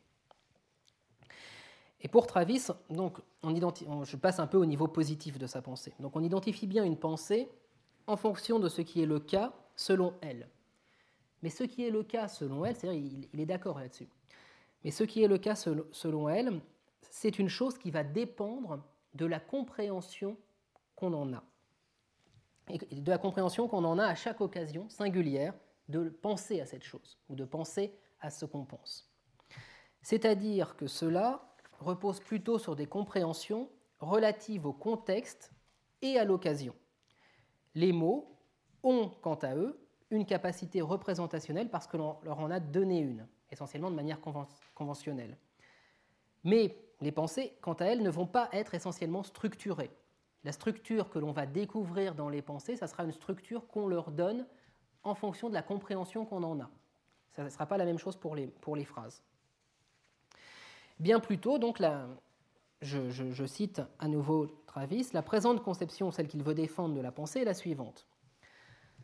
Et pour Travis, donc, je passe un peu au niveau positif de sa pensée. Donc on identifie bien une pensée en fonction de ce qui est le cas selon elle. Mais ce qui est le cas selon elle, c'est-à-dire il est d'accord là-dessus, mais ce qui est le cas selon elle, c'est une chose qui va dépendre de la compréhension qu'on en a. Et de la compréhension qu'on en a à chaque occasion singulière de penser à cette chose, ou de penser à ce qu'on pense. C'est-à-dire que cela repose plutôt sur des compréhensions relatives au contexte et à l'occasion. Les mots ont, quant à eux, une capacité représentationnelle parce que l'on leur en a donné une, essentiellement de manière conventionnelle. Mais les pensées, quant à elles, ne vont pas être essentiellement structurées. La structure que l'on va découvrir dans les pensées, ça sera une structure qu'on leur donne en fonction de la compréhension qu'on en a. Ça ne sera pas la même chose pour les phrases. Bien plus tôt, donc, je cite à nouveau Travis, la présente conception, celle qu'il veut défendre de la pensée, est la suivante.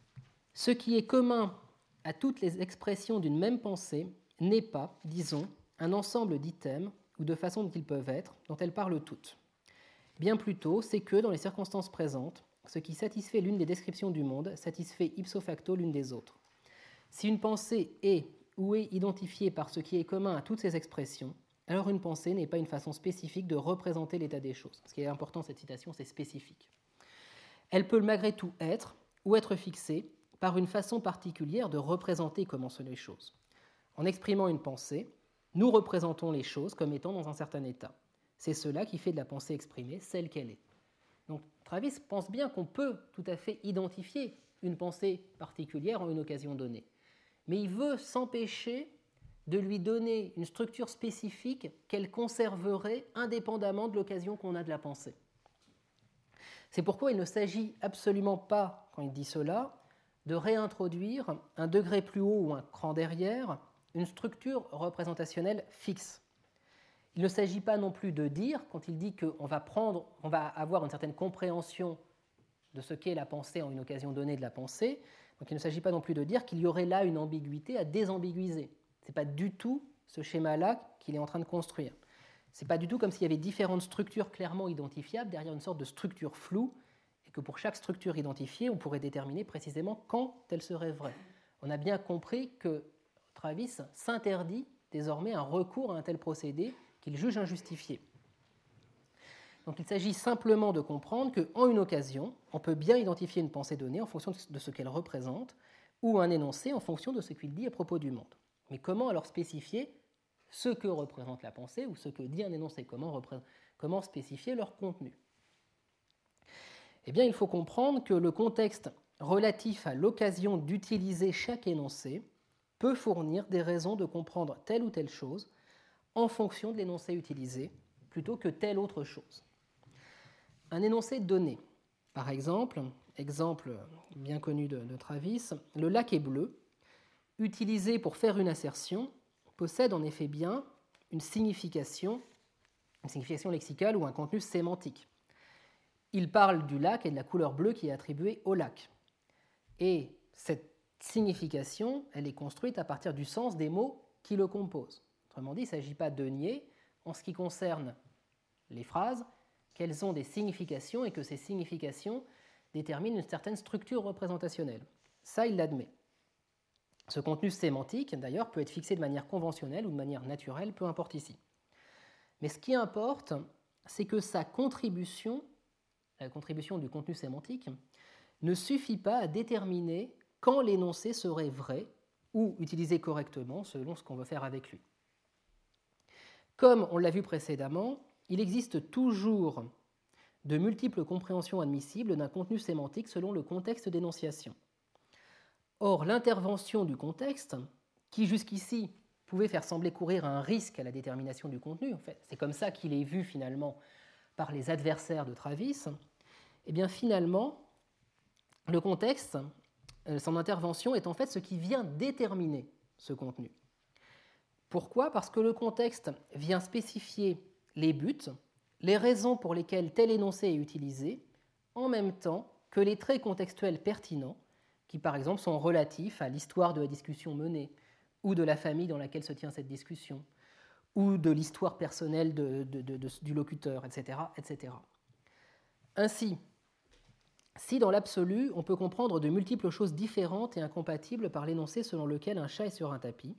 Ce qui est commun à toutes les expressions d'une même pensée n'est pas, disons, un ensemble d'items ou de façons dont ils peuvent être, dont elles parlent toutes. Bien plutôt, c'est que, dans les circonstances présentes, ce qui satisfait l'une des descriptions du monde satisfait ipso facto l'une des autres. Si une pensée est ou est identifiée par ce qui est commun à toutes ces expressions, alors une pensée n'est pas une façon spécifique de représenter l'état des choses. Ce qui est important, cette citation, c'est spécifique. Elle peut malgré tout être ou être fixée par une façon particulière de représenter comment sont les choses. En exprimant une pensée, nous représentons les choses comme étant dans un certain état. C'est cela qui fait de la pensée exprimée celle qu'elle est. Donc Travis pense bien qu'on peut tout à fait identifier une pensée particulière en une occasion donnée. Mais il veut s'empêcher de lui donner une structure spécifique qu'elle conserverait indépendamment de l'occasion qu'on a de la pensée. C'est pourquoi il ne s'agit absolument pas, quand il dit cela, de réintroduire un degré plus haut ou un cran derrière une structure représentationnelle fixe. Il ne s'agit pas non plus de dire, quand il dit qu'on va avoir une certaine compréhension de ce qu'est la pensée en une occasion donnée de la pensée, donc il ne s'agit pas non plus de dire qu'il y aurait là une ambiguïté à désambiguiser. Ce n'est pas du tout ce schéma-là qu'il est en train de construire. Ce n'est pas du tout comme s'il y avait différentes structures clairement identifiables derrière une sorte de structure floue, et que pour chaque structure identifiée, on pourrait déterminer précisément quand elle serait vraie. On a bien compris que Travis s'interdit désormais un recours à un tel procédé qu'il juge injustifié. Donc il s'agit simplement de comprendre qu'en une occasion, on peut bien identifier une pensée donnée en fonction de ce qu'elle représente, ou un énoncé en fonction de ce qu'il dit à propos du monde. Mais comment alors spécifier ce que représente la pensée ou ce que dit un énoncé? Comment spécifier leur contenu? Eh bien, il faut comprendre que le contexte relatif à l'occasion d'utiliser chaque énoncé peut fournir des raisons de comprendre telle ou telle chose en fonction de l'énoncé utilisé, plutôt que telle autre chose. Un énoncé donné, par exemple bien connu de Travis, le lac est bleu, utilisé pour faire une assertion, possède en effet bien une signification lexicale ou un contenu sémantique. Il parle du lac et de la couleur bleue qui est attribuée au lac. Et cette signification, elle est construite à partir du sens des mots qui le composent. Autrement dit, il ne s'agit pas de nier, en ce qui concerne les phrases, qu'elles ont des significations et que ces significations déterminent une certaine structure représentationnelle. Ça, il l'admet. Ce contenu sémantique, d'ailleurs, peut être fixé de manière conventionnelle ou de manière naturelle, peu importe ici. Mais ce qui importe, c'est que sa contribution, la contribution du contenu sémantique, ne suffit pas à déterminer quand l'énoncé serait vrai ou utilisé correctement selon ce qu'on veut faire avec lui. Comme on l'a vu précédemment, il existe toujours de multiples compréhensions admissibles d'un contenu sémantique selon le contexte d'énonciation. Or, l'intervention du contexte, qui jusqu'ici pouvait faire sembler courir un risque à la détermination du contenu, en fait, c'est comme ça qu'il est vu finalement par les adversaires de Travis, et bien finalement, le contexte, son intervention est en fait ce qui vient déterminer ce contenu. Pourquoi ? Parce que le contexte vient spécifier les buts, les raisons pour lesquelles tel énoncé est utilisé, en même temps que les traits contextuels pertinents, qui par exemple sont relatifs à l'histoire de la discussion menée, ou de la famille dans laquelle se tient cette discussion, ou de l'histoire personnelle du locuteur, etc., etc. Ainsi, si dans l'absolu, on peut comprendre de multiples choses différentes et incompatibles par l'énoncé selon lequel un chat est sur un tapis,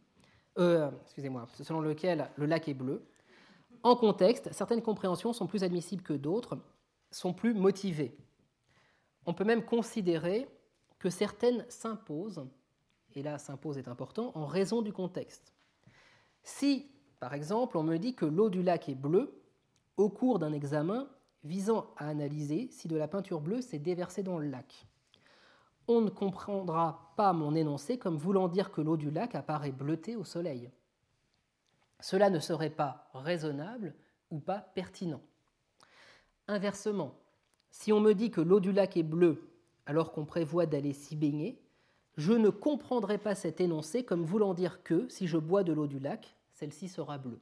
selon lequel le lac est bleu, en contexte, certaines compréhensions sont plus admissibles que d'autres, sont plus motivées. On peut même considérer que certaines s'imposent, et là s'impose est important, en raison du contexte. Si, par exemple, on me dit que l'eau du lac est bleue, au cours d'un examen visant à analyser si de la peinture bleue s'est déversée dans le lac, on ne comprendra pas mon énoncé comme voulant dire que l'eau du lac apparaît bleutée au soleil. Cela ne serait pas raisonnable ou pas pertinent. Inversement, si on me dit que l'eau du lac est bleue alors qu'on prévoit d'aller s'y baigner, je ne comprendrai pas cet énoncé comme voulant dire que, si je bois de l'eau du lac, celle-ci sera bleue.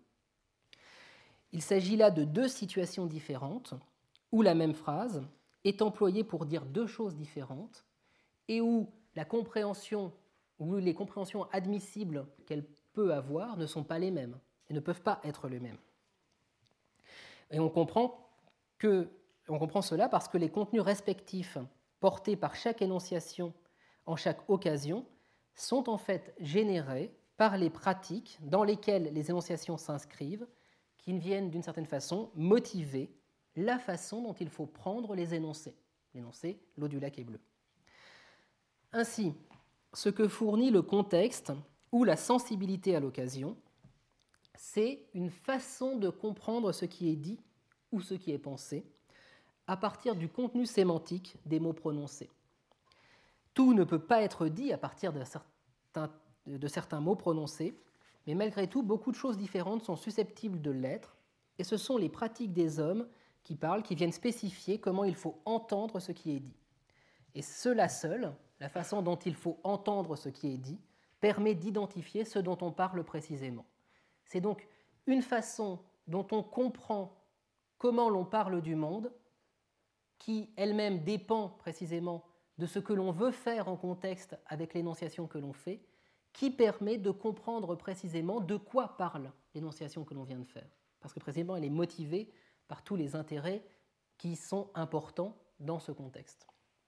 Il s'agit là de deux situations différentes, où la même phrase est employée pour dire deux choses différentes, et où la compréhension ou les compréhensions admissibles qu'elle peut avoir ne sont pas les mêmes et ne peuvent pas être les mêmes. Et on comprend cela parce que les contenus respectifs portés par chaque énonciation en chaque occasion sont en fait générés par les pratiques dans lesquelles les énonciations s'inscrivent, qui viennent d'une certaine façon motiver la façon dont il faut prendre les énoncés. L'énoncé, l'eau du lac est bleue. Ainsi, ce que fournit le contexte ou la sensibilité à l'occasion, c'est une façon de comprendre ce qui est dit ou ce qui est pensé à partir du contenu sémantique des mots prononcés. Tout ne peut pas être dit à partir de certains mots prononcés, mais malgré tout, beaucoup de choses différentes sont susceptibles de l'être, et ce sont les pratiques des hommes qui parlent, qui viennent spécifier comment il faut entendre ce qui est dit. Et cela seul, la façon dont il faut entendre ce qui est dit, permet d'identifier ce dont on parle précisément. C'est donc une façon dont on comprend comment l'on parle du monde, qui elle-même dépend précisément de ce que l'on veut faire en contexte avec l'énonciation que l'on fait, qui permet de comprendre précisément de quoi parle l'énonciation que l'on vient de faire. Parce que précisément, elle est motivée par tous les intérêts qui sont importants dans ce contexte.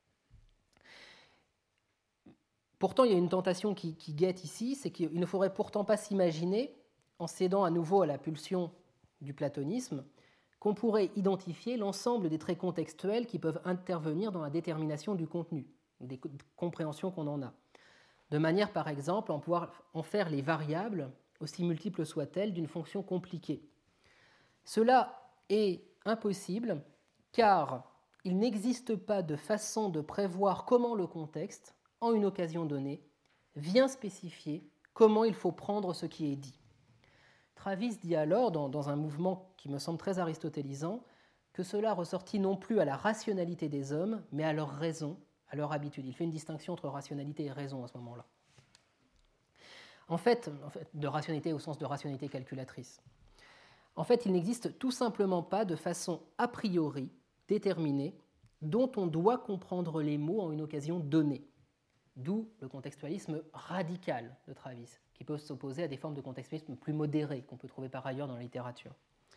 Pourtant, il y a une tentation qui guette ici, c'est qu'il ne faudrait pourtant pas s'imaginer, en cédant à nouveau à la pulsion du platonisme, qu'on pourrait identifier l'ensemble des traits contextuels qui peuvent intervenir dans la détermination du contenu, des compréhensions qu'on en a. De manière, par exemple, à pouvoir en faire les variables, aussi multiples soient-elles, d'une fonction compliquée. Cela est impossible car il n'existe pas de façon de prévoir comment le contexte, en une occasion donnée, vient spécifier comment il faut prendre ce qui est dit. Travis dit alors, dans un mouvement qui me semble très aristotélisant, que cela ressortit non plus à la rationalité des hommes, mais à leur raison, à leur habitude. Il fait une distinction entre rationalité et raison à ce moment-là. En fait, de rationalité au sens de rationalité calculatrice. En fait, il n'existe tout simplement pas de façon a priori déterminée dont on doit comprendre les mots en une occasion donnée. D'où le contextualisme radical de Travis, qui peut s'opposer à des formes de contextualisme plus modérées qu'on peut trouver par ailleurs dans la littérature.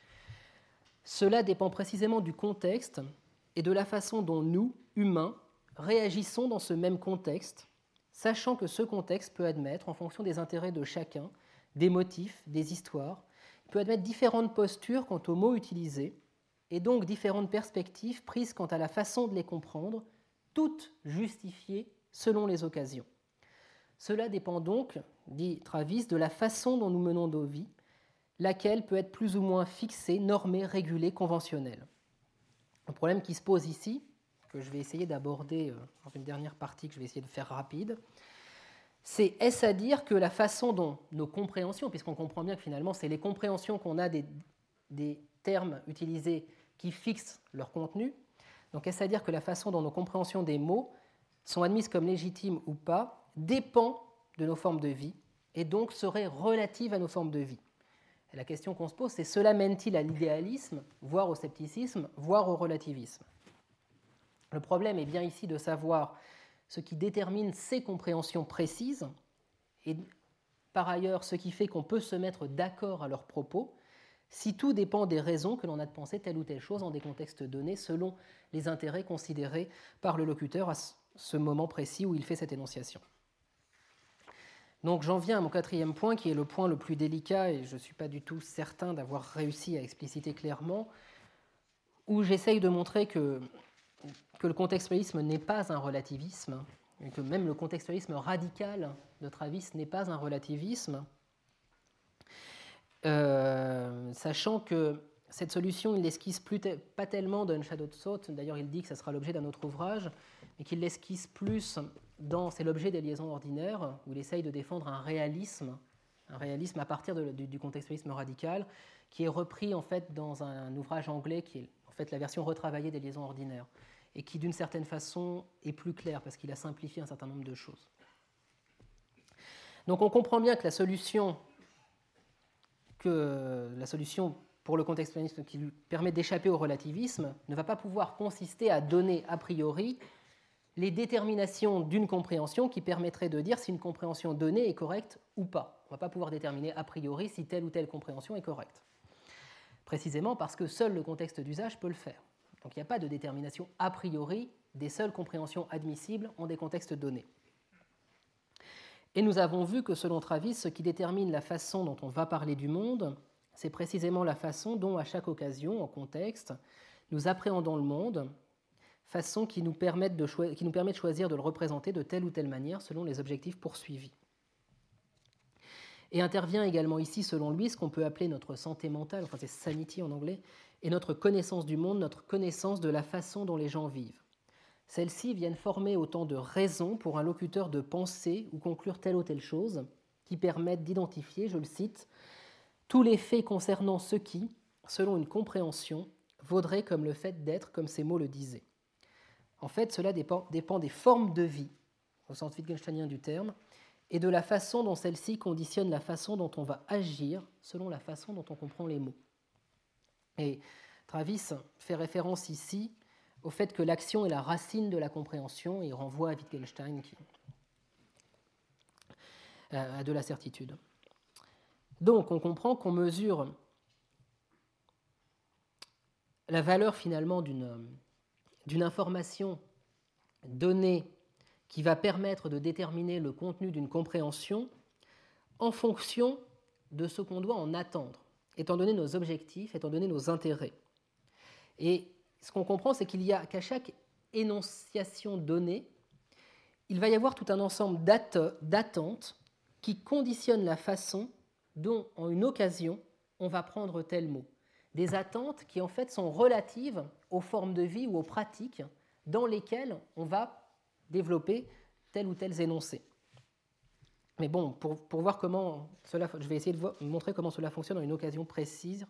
Cela dépend précisément du contexte et de la façon dont nous, humains, réagissons dans ce même contexte, sachant que ce contexte peut admettre, en fonction des intérêts de chacun, des motifs, des histoires, peut admettre différentes postures quant aux mots utilisés, et donc différentes perspectives prises quant à la façon de les comprendre, toutes justifiées selon les occasions. Cela dépend donc, dit Travis, de la façon dont nous menons nos vies, laquelle peut être plus ou moins fixée, normée, régulée, conventionnelle. Le problème qui se pose ici, que je vais essayer d'aborder dans une dernière partie que je vais essayer de faire rapide, c'est est-ce à dire que la façon dont nos compréhensions, puisqu'on comprend bien que finalement c'est les compréhensions qu'on a des termes utilisés qui fixent leur contenu, donc est-ce à dire que la façon dont nos compréhensions des mots sont admises comme légitimes ou pas dépend de nos formes de vie et donc serait relative à nos formes de vie. Et la question qu'on se pose, c'est cela mène-t-il à l'idéalisme, voire au scepticisme, voire au relativisme? Le problème est bien ici de savoir ce qui détermine ces compréhensions précises et par ailleurs ce qui fait qu'on peut se mettre d'accord à leur propos, si tout dépend des raisons que l'on a de penser telle ou telle chose dans des contextes donnés selon les intérêts considérés par le locuteur à ce moment précis où il fait cette énonciation. Donc j'en viens à mon quatrième point qui est le point le plus délicat et je ne suis pas du tout certain d'avoir réussi à expliciter clairement, où j'essaye de montrer que le contextualisme n'est pas un relativisme, et que même le contextualisme radical de Travis n'est pas un relativisme, sachant que cette solution, il l'esquisse pas tellement dans Shadow Thought, d'ailleurs il dit que ça sera l'objet d'un autre ouvrage, mais qu'il l'esquisse plus c'est l'objet des liaisons ordinaires, où il essaye de défendre un réalisme à partir du contextualisme radical, qui est repris en fait dans un ouvrage anglais qui est en fait la version retravaillée des liaisons ordinaires, et qui d'une certaine façon est plus clair, parce qu'il a simplifié un certain nombre de choses. Donc on comprend bien que la solution pour le contextualisme qui lui permet d'échapper au relativisme ne va pas pouvoir consister à donner a priori les déterminations d'une compréhension qui permettraient de dire si une compréhension donnée est correcte ou pas. On ne va pas pouvoir déterminer a priori si telle ou telle compréhension est correcte. Précisément parce que seul le contexte d'usage peut le faire. Donc il n'y a pas de détermination a priori des seules compréhensions admissibles en des contextes donnés. Et nous avons vu que selon Travis, ce qui détermine la façon dont on va parler du monde, c'est précisément la façon dont, à chaque occasion, en contexte, nous appréhendons le monde, façon qui nous permet de choisir de le représenter de telle ou telle manière selon les objectifs poursuivis. Et intervient également ici, selon lui, ce qu'on peut appeler notre santé mentale, enfin c'est sanity en anglais, et notre connaissance du monde, notre connaissance de la façon dont les gens vivent. Celles-ci viennent former autant de raisons pour un locuteur de penser ou conclure telle ou telle chose, qui permettent d'identifier, je le cite, tous les faits concernant ce qui, selon une compréhension, vaudrait comme le fait d'être, comme ces mots le disaient. En fait, cela dépend des formes de vie, au sens wittgensteinien du terme, et de la façon dont celles-ci conditionnent la façon dont on va agir selon la façon dont on comprend les mots. Et Travis fait référence ici au fait que l'action est la racine de la compréhension, et il renvoie à Wittgenstein qui a de la certitude. Donc, on comprend qu'on mesure la valeur finalement d'une information donnée qui va permettre de déterminer le contenu d'une compréhension en fonction de ce qu'on doit en attendre, étant donné nos objectifs, étant donné nos intérêts. Et ce qu'on comprend, c'est qu'à chaque énonciation donnée, il va y avoir tout un ensemble d'attentes qui conditionnent la façon dont, en une occasion, on va prendre tel mot. Des attentes qui, en fait, sont relatives aux formes de vie ou aux pratiques dans lesquelles on va développer tel ou tel énoncé. Mais bon, pour voir comment cela, je vais essayer de montrer comment cela fonctionne dans une occasion précise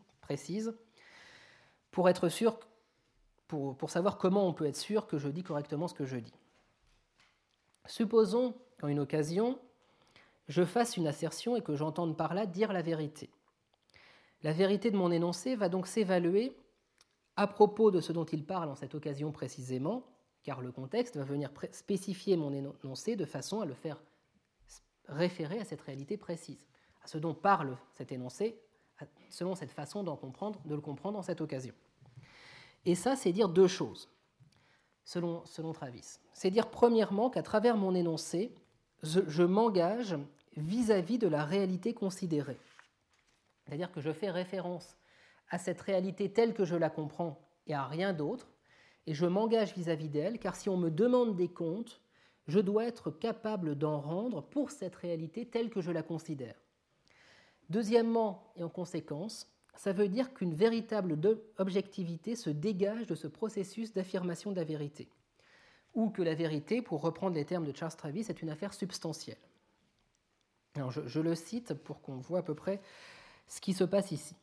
pour être sûr, pour savoir comment on peut être sûr que je dis correctement ce que je dis. Supposons qu'en une occasion, je fasse une assertion et que j'entende par là dire la vérité. La vérité de mon énoncé va donc s'évaluer à propos de ce dont il parle en cette occasion précisément, car le contexte va venir spécifier mon énoncé de façon à le faire référer à cette réalité précise, à ce dont parle cet énoncé, selon cette façon de le comprendre en cette occasion. Et ça, c'est dire deux choses, selon Travis. C'est dire premièrement qu'à travers mon énoncé, je m'engage vis-à-vis de la réalité considérée. C'est-à-dire que je fais référence à cette réalité telle que je la comprends et à rien d'autre, et je m'engage vis-à-vis d'elle, car si on me demande des comptes, je dois être capable d'en rendre pour cette réalité telle que je la considère. Deuxièmement, et en conséquence, ça veut dire qu'une véritable objectivité se dégage de ce processus d'affirmation de la vérité, ou que la vérité, pour reprendre les termes de Charles Travis, est une affaire substantielle. Alors je le cite pour qu'on voit à peu près ce qui se passe ici.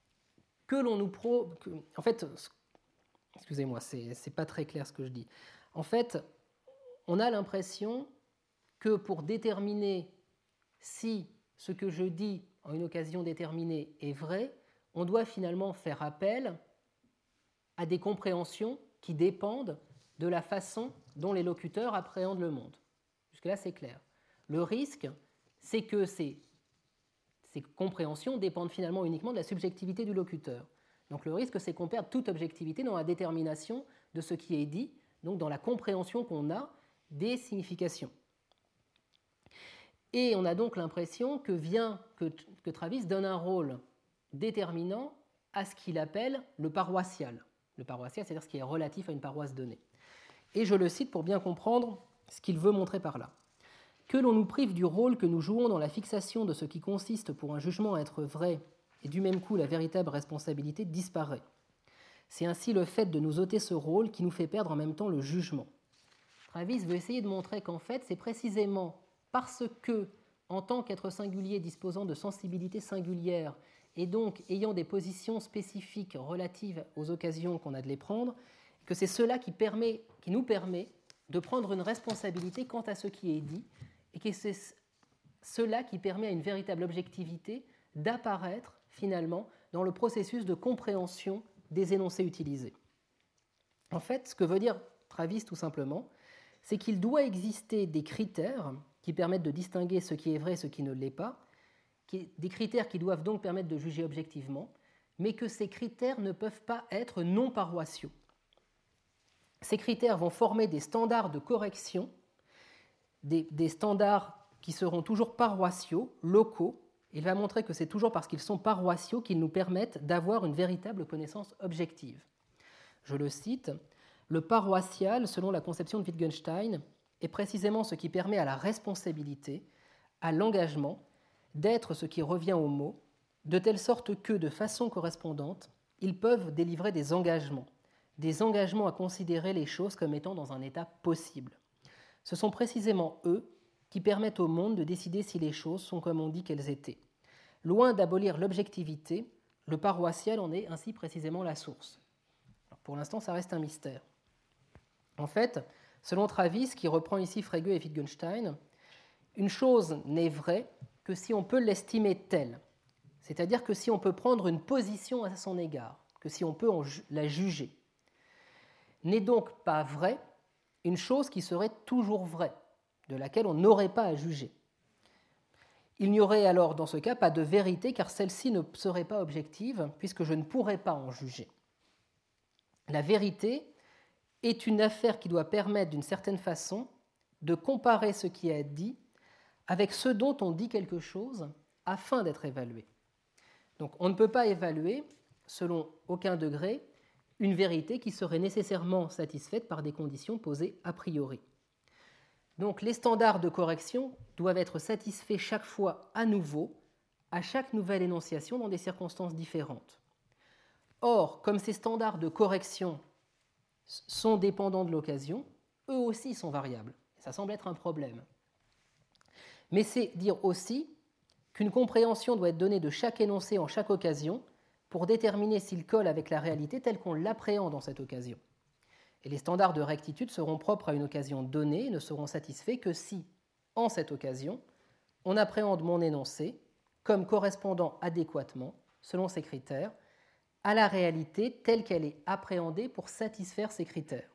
En fait, excusez-moi, c'est pas très clair ce que je dis. En fait, on a l'impression que pour déterminer si ce que je dis en une occasion déterminée est vrai, on doit finalement faire appel à des compréhensions qui dépendent de la façon dont les locuteurs appréhendent le monde. Jusque-là, c'est clair. Le risque, c'est que ces compréhensions dépendent finalement uniquement de la subjectivité du locuteur. Donc le risque, c'est qu'on perde toute objectivité dans la détermination de ce qui est dit, donc dans la compréhension qu'on a des significations. Et on a donc l'impression que Travis donne un rôle déterminant à ce qu'il appelle le paroissial. Le paroissial, c'est-à-dire ce qui est relatif à une paroisse donnée. Et je le cite pour bien comprendre ce qu'il veut montrer par là. Que l'on nous prive du rôle que nous jouons dans la fixation de ce qui consiste pour un jugement à être vrai, et du même coup la véritable responsabilité disparaît. C'est ainsi le fait de nous ôter ce rôle qui nous fait perdre en même temps le jugement. Travis veut essayer de montrer qu'en fait, c'est précisément parce que, en tant qu'être singulier disposant de sensibilités singulières et donc ayant des positions spécifiques relatives aux occasions qu'on a de les prendre, que c'est cela qui nous permet de prendre une responsabilité quant à ce qui est dit, et que c'est cela qui permet à une véritable objectivité d'apparaître finalement dans le processus de compréhension des énoncés utilisés. En fait, ce que veut dire Travis tout simplement, c'est qu'il doit exister des critères qui permettent de distinguer ce qui est vrai et ce qui ne l'est pas, des critères qui doivent donc permettre de juger objectivement, mais que ces critères ne peuvent pas être non paroissiaux. Ces critères vont former des standards de correction, des standards qui seront toujours paroissiaux, locaux. Il va montrer que c'est toujours parce qu'ils sont paroissiaux qu'ils nous permettent d'avoir une véritable connaissance objective. Je le cite, « Le paroissial, selon la conception de Wittgenstein, est précisément ce qui permet à la responsabilité, à l'engagement, d'être ce qui revient au mot, de telle sorte que, de façon correspondante, ils peuvent délivrer des engagements à considérer les choses comme étant dans un état possible. Ce sont précisément eux qui permettent au monde de décider si les choses sont comme on dit qu'elles étaient. Loin d'abolir l'objectivité, le paroissial en est ainsi précisément la source. » Alors pour l'instant, ça reste un mystère. En fait, selon Travis, qui reprend ici Frege et Wittgenstein, une chose n'est vraie que si on peut l'estimer telle, c'est-à-dire que si on peut prendre une position à son égard, que si on peut la juger. N'est donc pas vraie une chose qui serait toujours vraie, de laquelle on n'aurait pas à juger. Il n'y aurait alors dans ce cas pas de vérité, car celle-ci ne serait pas objective, puisque je ne pourrais pas en juger. La vérité est une affaire qui doit permettre d'une certaine façon de comparer ce qui est dit avec ce dont on dit quelque chose afin d'être évalué. Donc on ne peut pas évaluer, selon aucun degré, une vérité qui serait nécessairement satisfaite par des conditions posées a priori. Donc les standards de correction doivent être satisfaits chaque fois à nouveau, à chaque nouvelle énonciation dans des circonstances différentes. Or, comme ces standards de correction sont dépendants de l'occasion, eux aussi sont variables. Ça semble être un problème. Mais c'est dire aussi qu'une compréhension doit être donnée de chaque énoncé en chaque occasion pour déterminer s'il colle avec la réalité telle qu'on l'appréhende en cette occasion. Et les standards de rectitude seront propres à une occasion donnée et ne seront satisfaits que si, en cette occasion, on appréhende mon énoncé comme correspondant adéquatement, selon ces critères, à la réalité telle qu'elle est appréhendée pour satisfaire ces critères.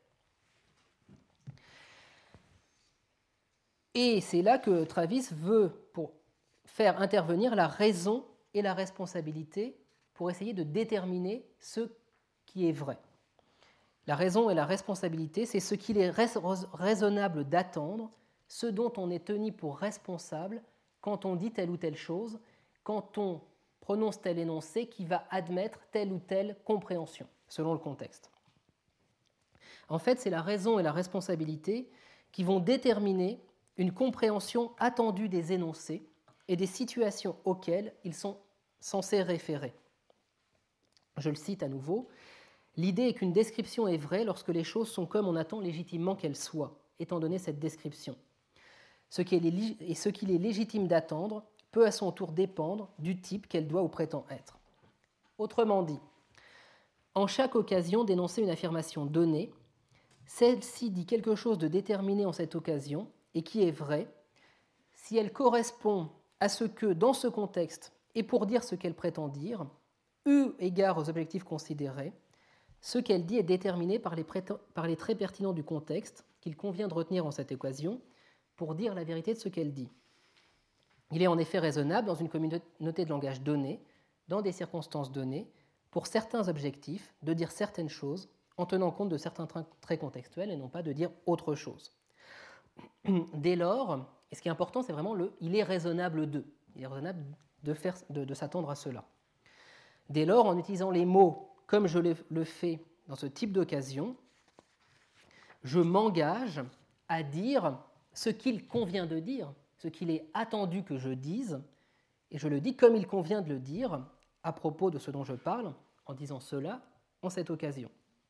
Et c'est là que Travis veut pour faire intervenir la raison et la responsabilité pour essayer de déterminer ce qui est vrai. La raison et la responsabilité, c'est ce qu'il est raisonnable d'attendre, ce dont on est tenu pour responsable quand on dit telle ou telle chose, quand on prononce tel énoncé qui va admettre telle ou telle compréhension, selon le contexte. En fait, c'est la raison et la responsabilité qui vont déterminer une compréhension attendue des énoncés et des situations auxquelles ils sont censés référer. Je le cite à nouveau. L'idée est qu'une description est vraie lorsque les choses sont comme on attend légitimement qu'elles soient, étant donné cette description. Ce qu'il est légitime d'attendre peut à son tour dépendre du type qu'elle doit ou prétend être. Autrement dit, en chaque occasion d'énoncer une affirmation donnée, celle-ci dit quelque chose de déterminé en cette occasion et qui est vrai, si elle correspond à ce que, dans ce contexte, et pour dire ce qu'elle prétend dire, eu égard aux objectifs considérés, ce qu'elle dit est déterminé par les traits pertinents du contexte qu'il convient de retenir en cette occasion pour dire la vérité de ce qu'elle dit. Il est en effet raisonnable, dans une communauté de langage donnée, dans des circonstances données, pour certains objectifs, de dire certaines choses en tenant compte de certains traits contextuels et non pas de dire autre chose. Dès lors, et ce qui est important, c'est vraiment il est raisonnable de. Il est raisonnable de s'attendre à cela. Dès lors, en utilisant les mots comme je le fais dans ce type d'occasion, je m'engage à dire ce qu'il convient de dire, ce qu'il est attendu que je dise, et je le dis comme il convient de le dire à propos de ce dont je parle, en disant cela en cette occasion.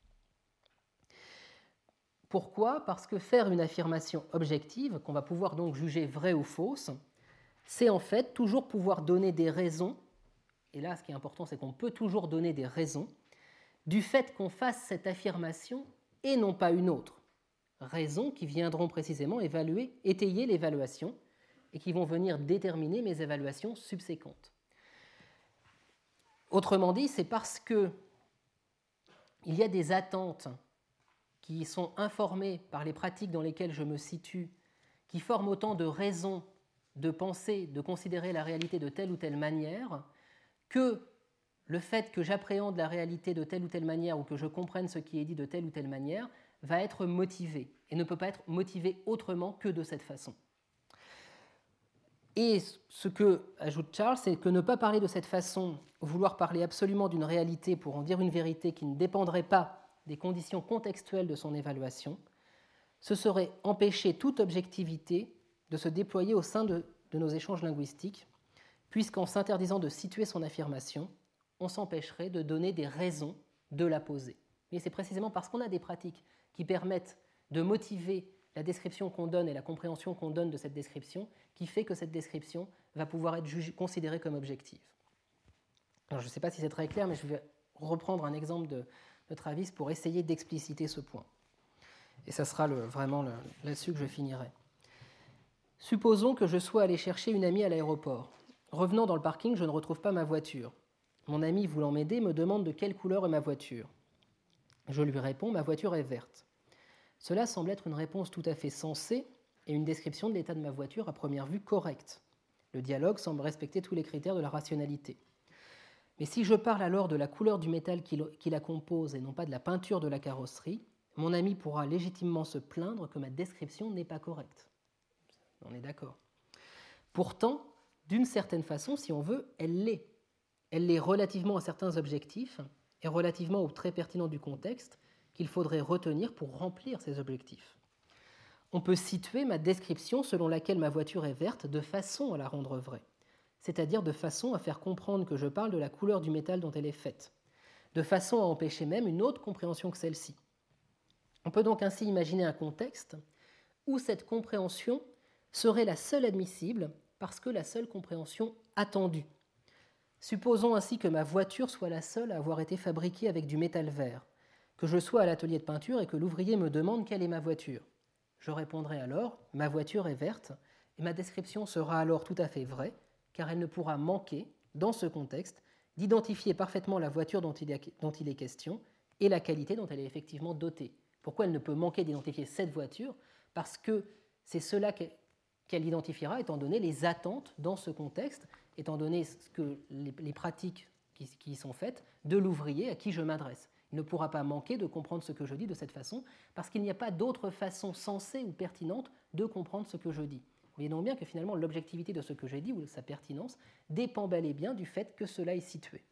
Pourquoi ? Parce que faire une affirmation objective, qu'on va pouvoir donc juger vraie ou fausse, c'est en fait toujours pouvoir donner des raisons, et là ce qui est important c'est qu'on peut toujours donner des raisons, du fait qu'on fasse cette affirmation et non pas une autre. Raisons qui viendront précisément étayer l'évaluation et qui vont venir déterminer mes évaluations subséquentes. Autrement dit, c'est parce qu'il y a des attentes qui sont informés par les pratiques dans lesquelles je me situe, qui forment autant de raisons de penser, de considérer la réalité de telle ou telle manière, que le fait que j'appréhende la réalité de telle ou telle manière ou que je comprenne ce qui est dit de telle ou telle manière va être motivé et ne peut pas être motivé autrement que de cette façon. Et ce que ajoute Charles, c'est que ne pas parler de cette façon, vouloir parler absolument d'une réalité pour en dire une vérité qui ne dépendrait pas des conditions contextuelles de son évaluation, ce serait empêcher toute objectivité de se déployer au sein de nos échanges linguistiques, puisqu'en s'interdisant de situer son affirmation, on s'empêcherait de donner des raisons de la poser. Et c'est précisément parce qu'on a des pratiques qui permettent de motiver la description qu'on donne et la compréhension qu'on donne de cette description qui fait que cette description va pouvoir être considérée comme objective. Alors, je ne sais pas si c'est très clair, mais je vais reprendre un exemple de Travis pour essayer d'expliciter ce point. Et ça sera vraiment là-dessus que je finirai. Supposons que je sois allé chercher une amie à l'aéroport. Revenant dans le parking, je ne retrouve pas ma voiture. Mon ami, voulant m'aider, me demande de quelle couleur est ma voiture. Je lui réponds, ma voiture est verte. Cela semble être une réponse tout à fait sensée et une description de l'état de ma voiture à première vue correcte. Le dialogue semble respecter tous les critères de la rationalité. Mais si je parle alors de la couleur du métal qui la compose et non pas de la peinture de la carrosserie, mon ami pourra légitimement se plaindre que ma description n'est pas correcte. On est d'accord. Pourtant, d'une certaine façon, si on veut, elle l'est. Elle l'est relativement à certains objectifs et relativement au trait pertinent du contexte qu'il faudrait retenir pour remplir ces objectifs. On peut situer ma description selon laquelle ma voiture est verte de façon à la rendre vraie, c'est-à-dire de façon à faire comprendre que je parle de la couleur du métal dont elle est faite, de façon à empêcher même une autre compréhension que celle-ci. On peut donc ainsi imaginer un contexte où cette compréhension serait la seule admissible parce que la seule compréhension attendue. Supposons ainsi que ma voiture soit la seule à avoir été fabriquée avec du métal vert, que je sois à l'atelier de peinture et que l'ouvrier me demande quelle est ma voiture. Je répondrai alors « ma voiture est verte » et ma description sera alors tout à fait vraie, car elle ne pourra manquer, dans ce contexte, d'identifier parfaitement la voiture dont il est question et la qualité dont elle est effectivement dotée. Pourquoi elle ne peut manquer d'identifier cette voiture ? Parce que c'est cela qu'elle identifiera étant donné les attentes dans ce contexte, étant donné les pratiques qui sont faites de l'ouvrier à qui je m'adresse. Il ne pourra pas manquer de comprendre ce que je dis de cette façon, parce qu'il n'y a pas d'autre façon sensée ou pertinente de comprendre ce que je dis. Vous voyez donc bien que finalement l'objectivité de ce que j'ai dit, ou sa pertinence, dépend bel et bien du fait que cela est situé.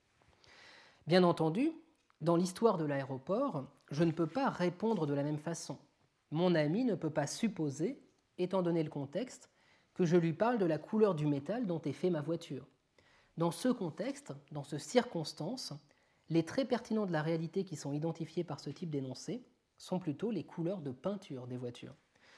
Bien entendu, dans l'histoire de l'aéroport, je ne peux pas répondre de la même façon. Mon ami ne peut pas supposer, étant donné le contexte, que je lui parle de la couleur du métal dont est faite ma voiture. Dans ce contexte, dans ce circonstance, les traits pertinents de la réalité qui sont identifiés par ce type d'énoncé sont plutôt les couleurs de peinture des voitures.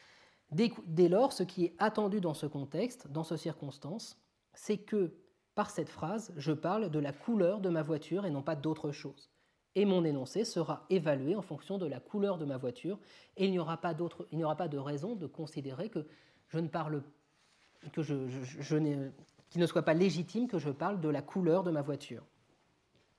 Dès lors, ce qui est attendu dans ce contexte, dans ce circonstance, c'est que, par cette phrase, je parle de la couleur de ma voiture et non pas d'autre chose. Et mon énoncé sera évalué en fonction de la couleur de ma voiture, et il n'y aura pas de raison de considérer que je ne parle, qu'il ne soit pas légitime que je parle de la couleur de ma voiture. Pourquoi ?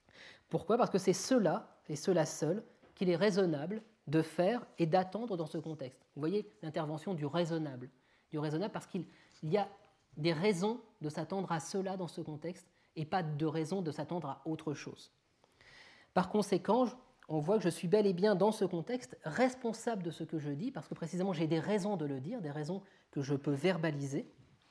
Parce que c'est cela, et cela seul, qu'il est raisonnable de faire et d'attendre dans ce contexte. Vous voyez l'intervention du raisonnable parce qu'il y a des raisons de s'attendre à cela dans ce contexte et pas de raison de s'attendre à autre chose. Par conséquent, on voit que je suis bel et bien dans ce contexte responsable de ce que je dis, parce que précisément j'ai des raisons de le dire, des raisons que je peux verbaliser,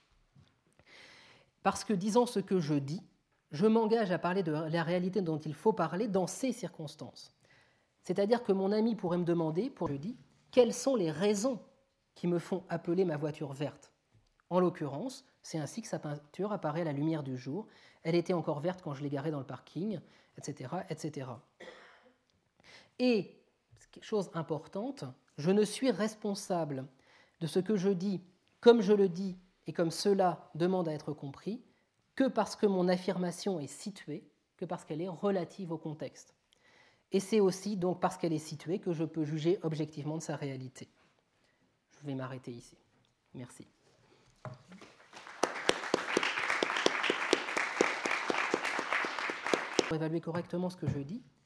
parce que disant ce que je dis, je m'engage à parler de la réalité dont il faut parler dans ces circonstances. C'est-à-dire que mon ami pourrait me demander, pour je dis, quelles sont les raisons qui me font appeler ma voiture verte. En l'occurrence, c'est ainsi que sa peinture apparaît à la lumière du jour. Elle était encore verte quand je l'ai garée dans le parking, etc., etc. Et, chose importante, je ne suis responsable de ce que je dis, comme je le dis et comme cela demande à être compris, que parce que mon affirmation est située, que parce qu'elle est relative au contexte. Et c'est aussi donc parce qu'elle est située que je peux juger objectivement de sa réalité. Je vais m'arrêter ici. Merci. Pour évaluer correctement ce que je dis,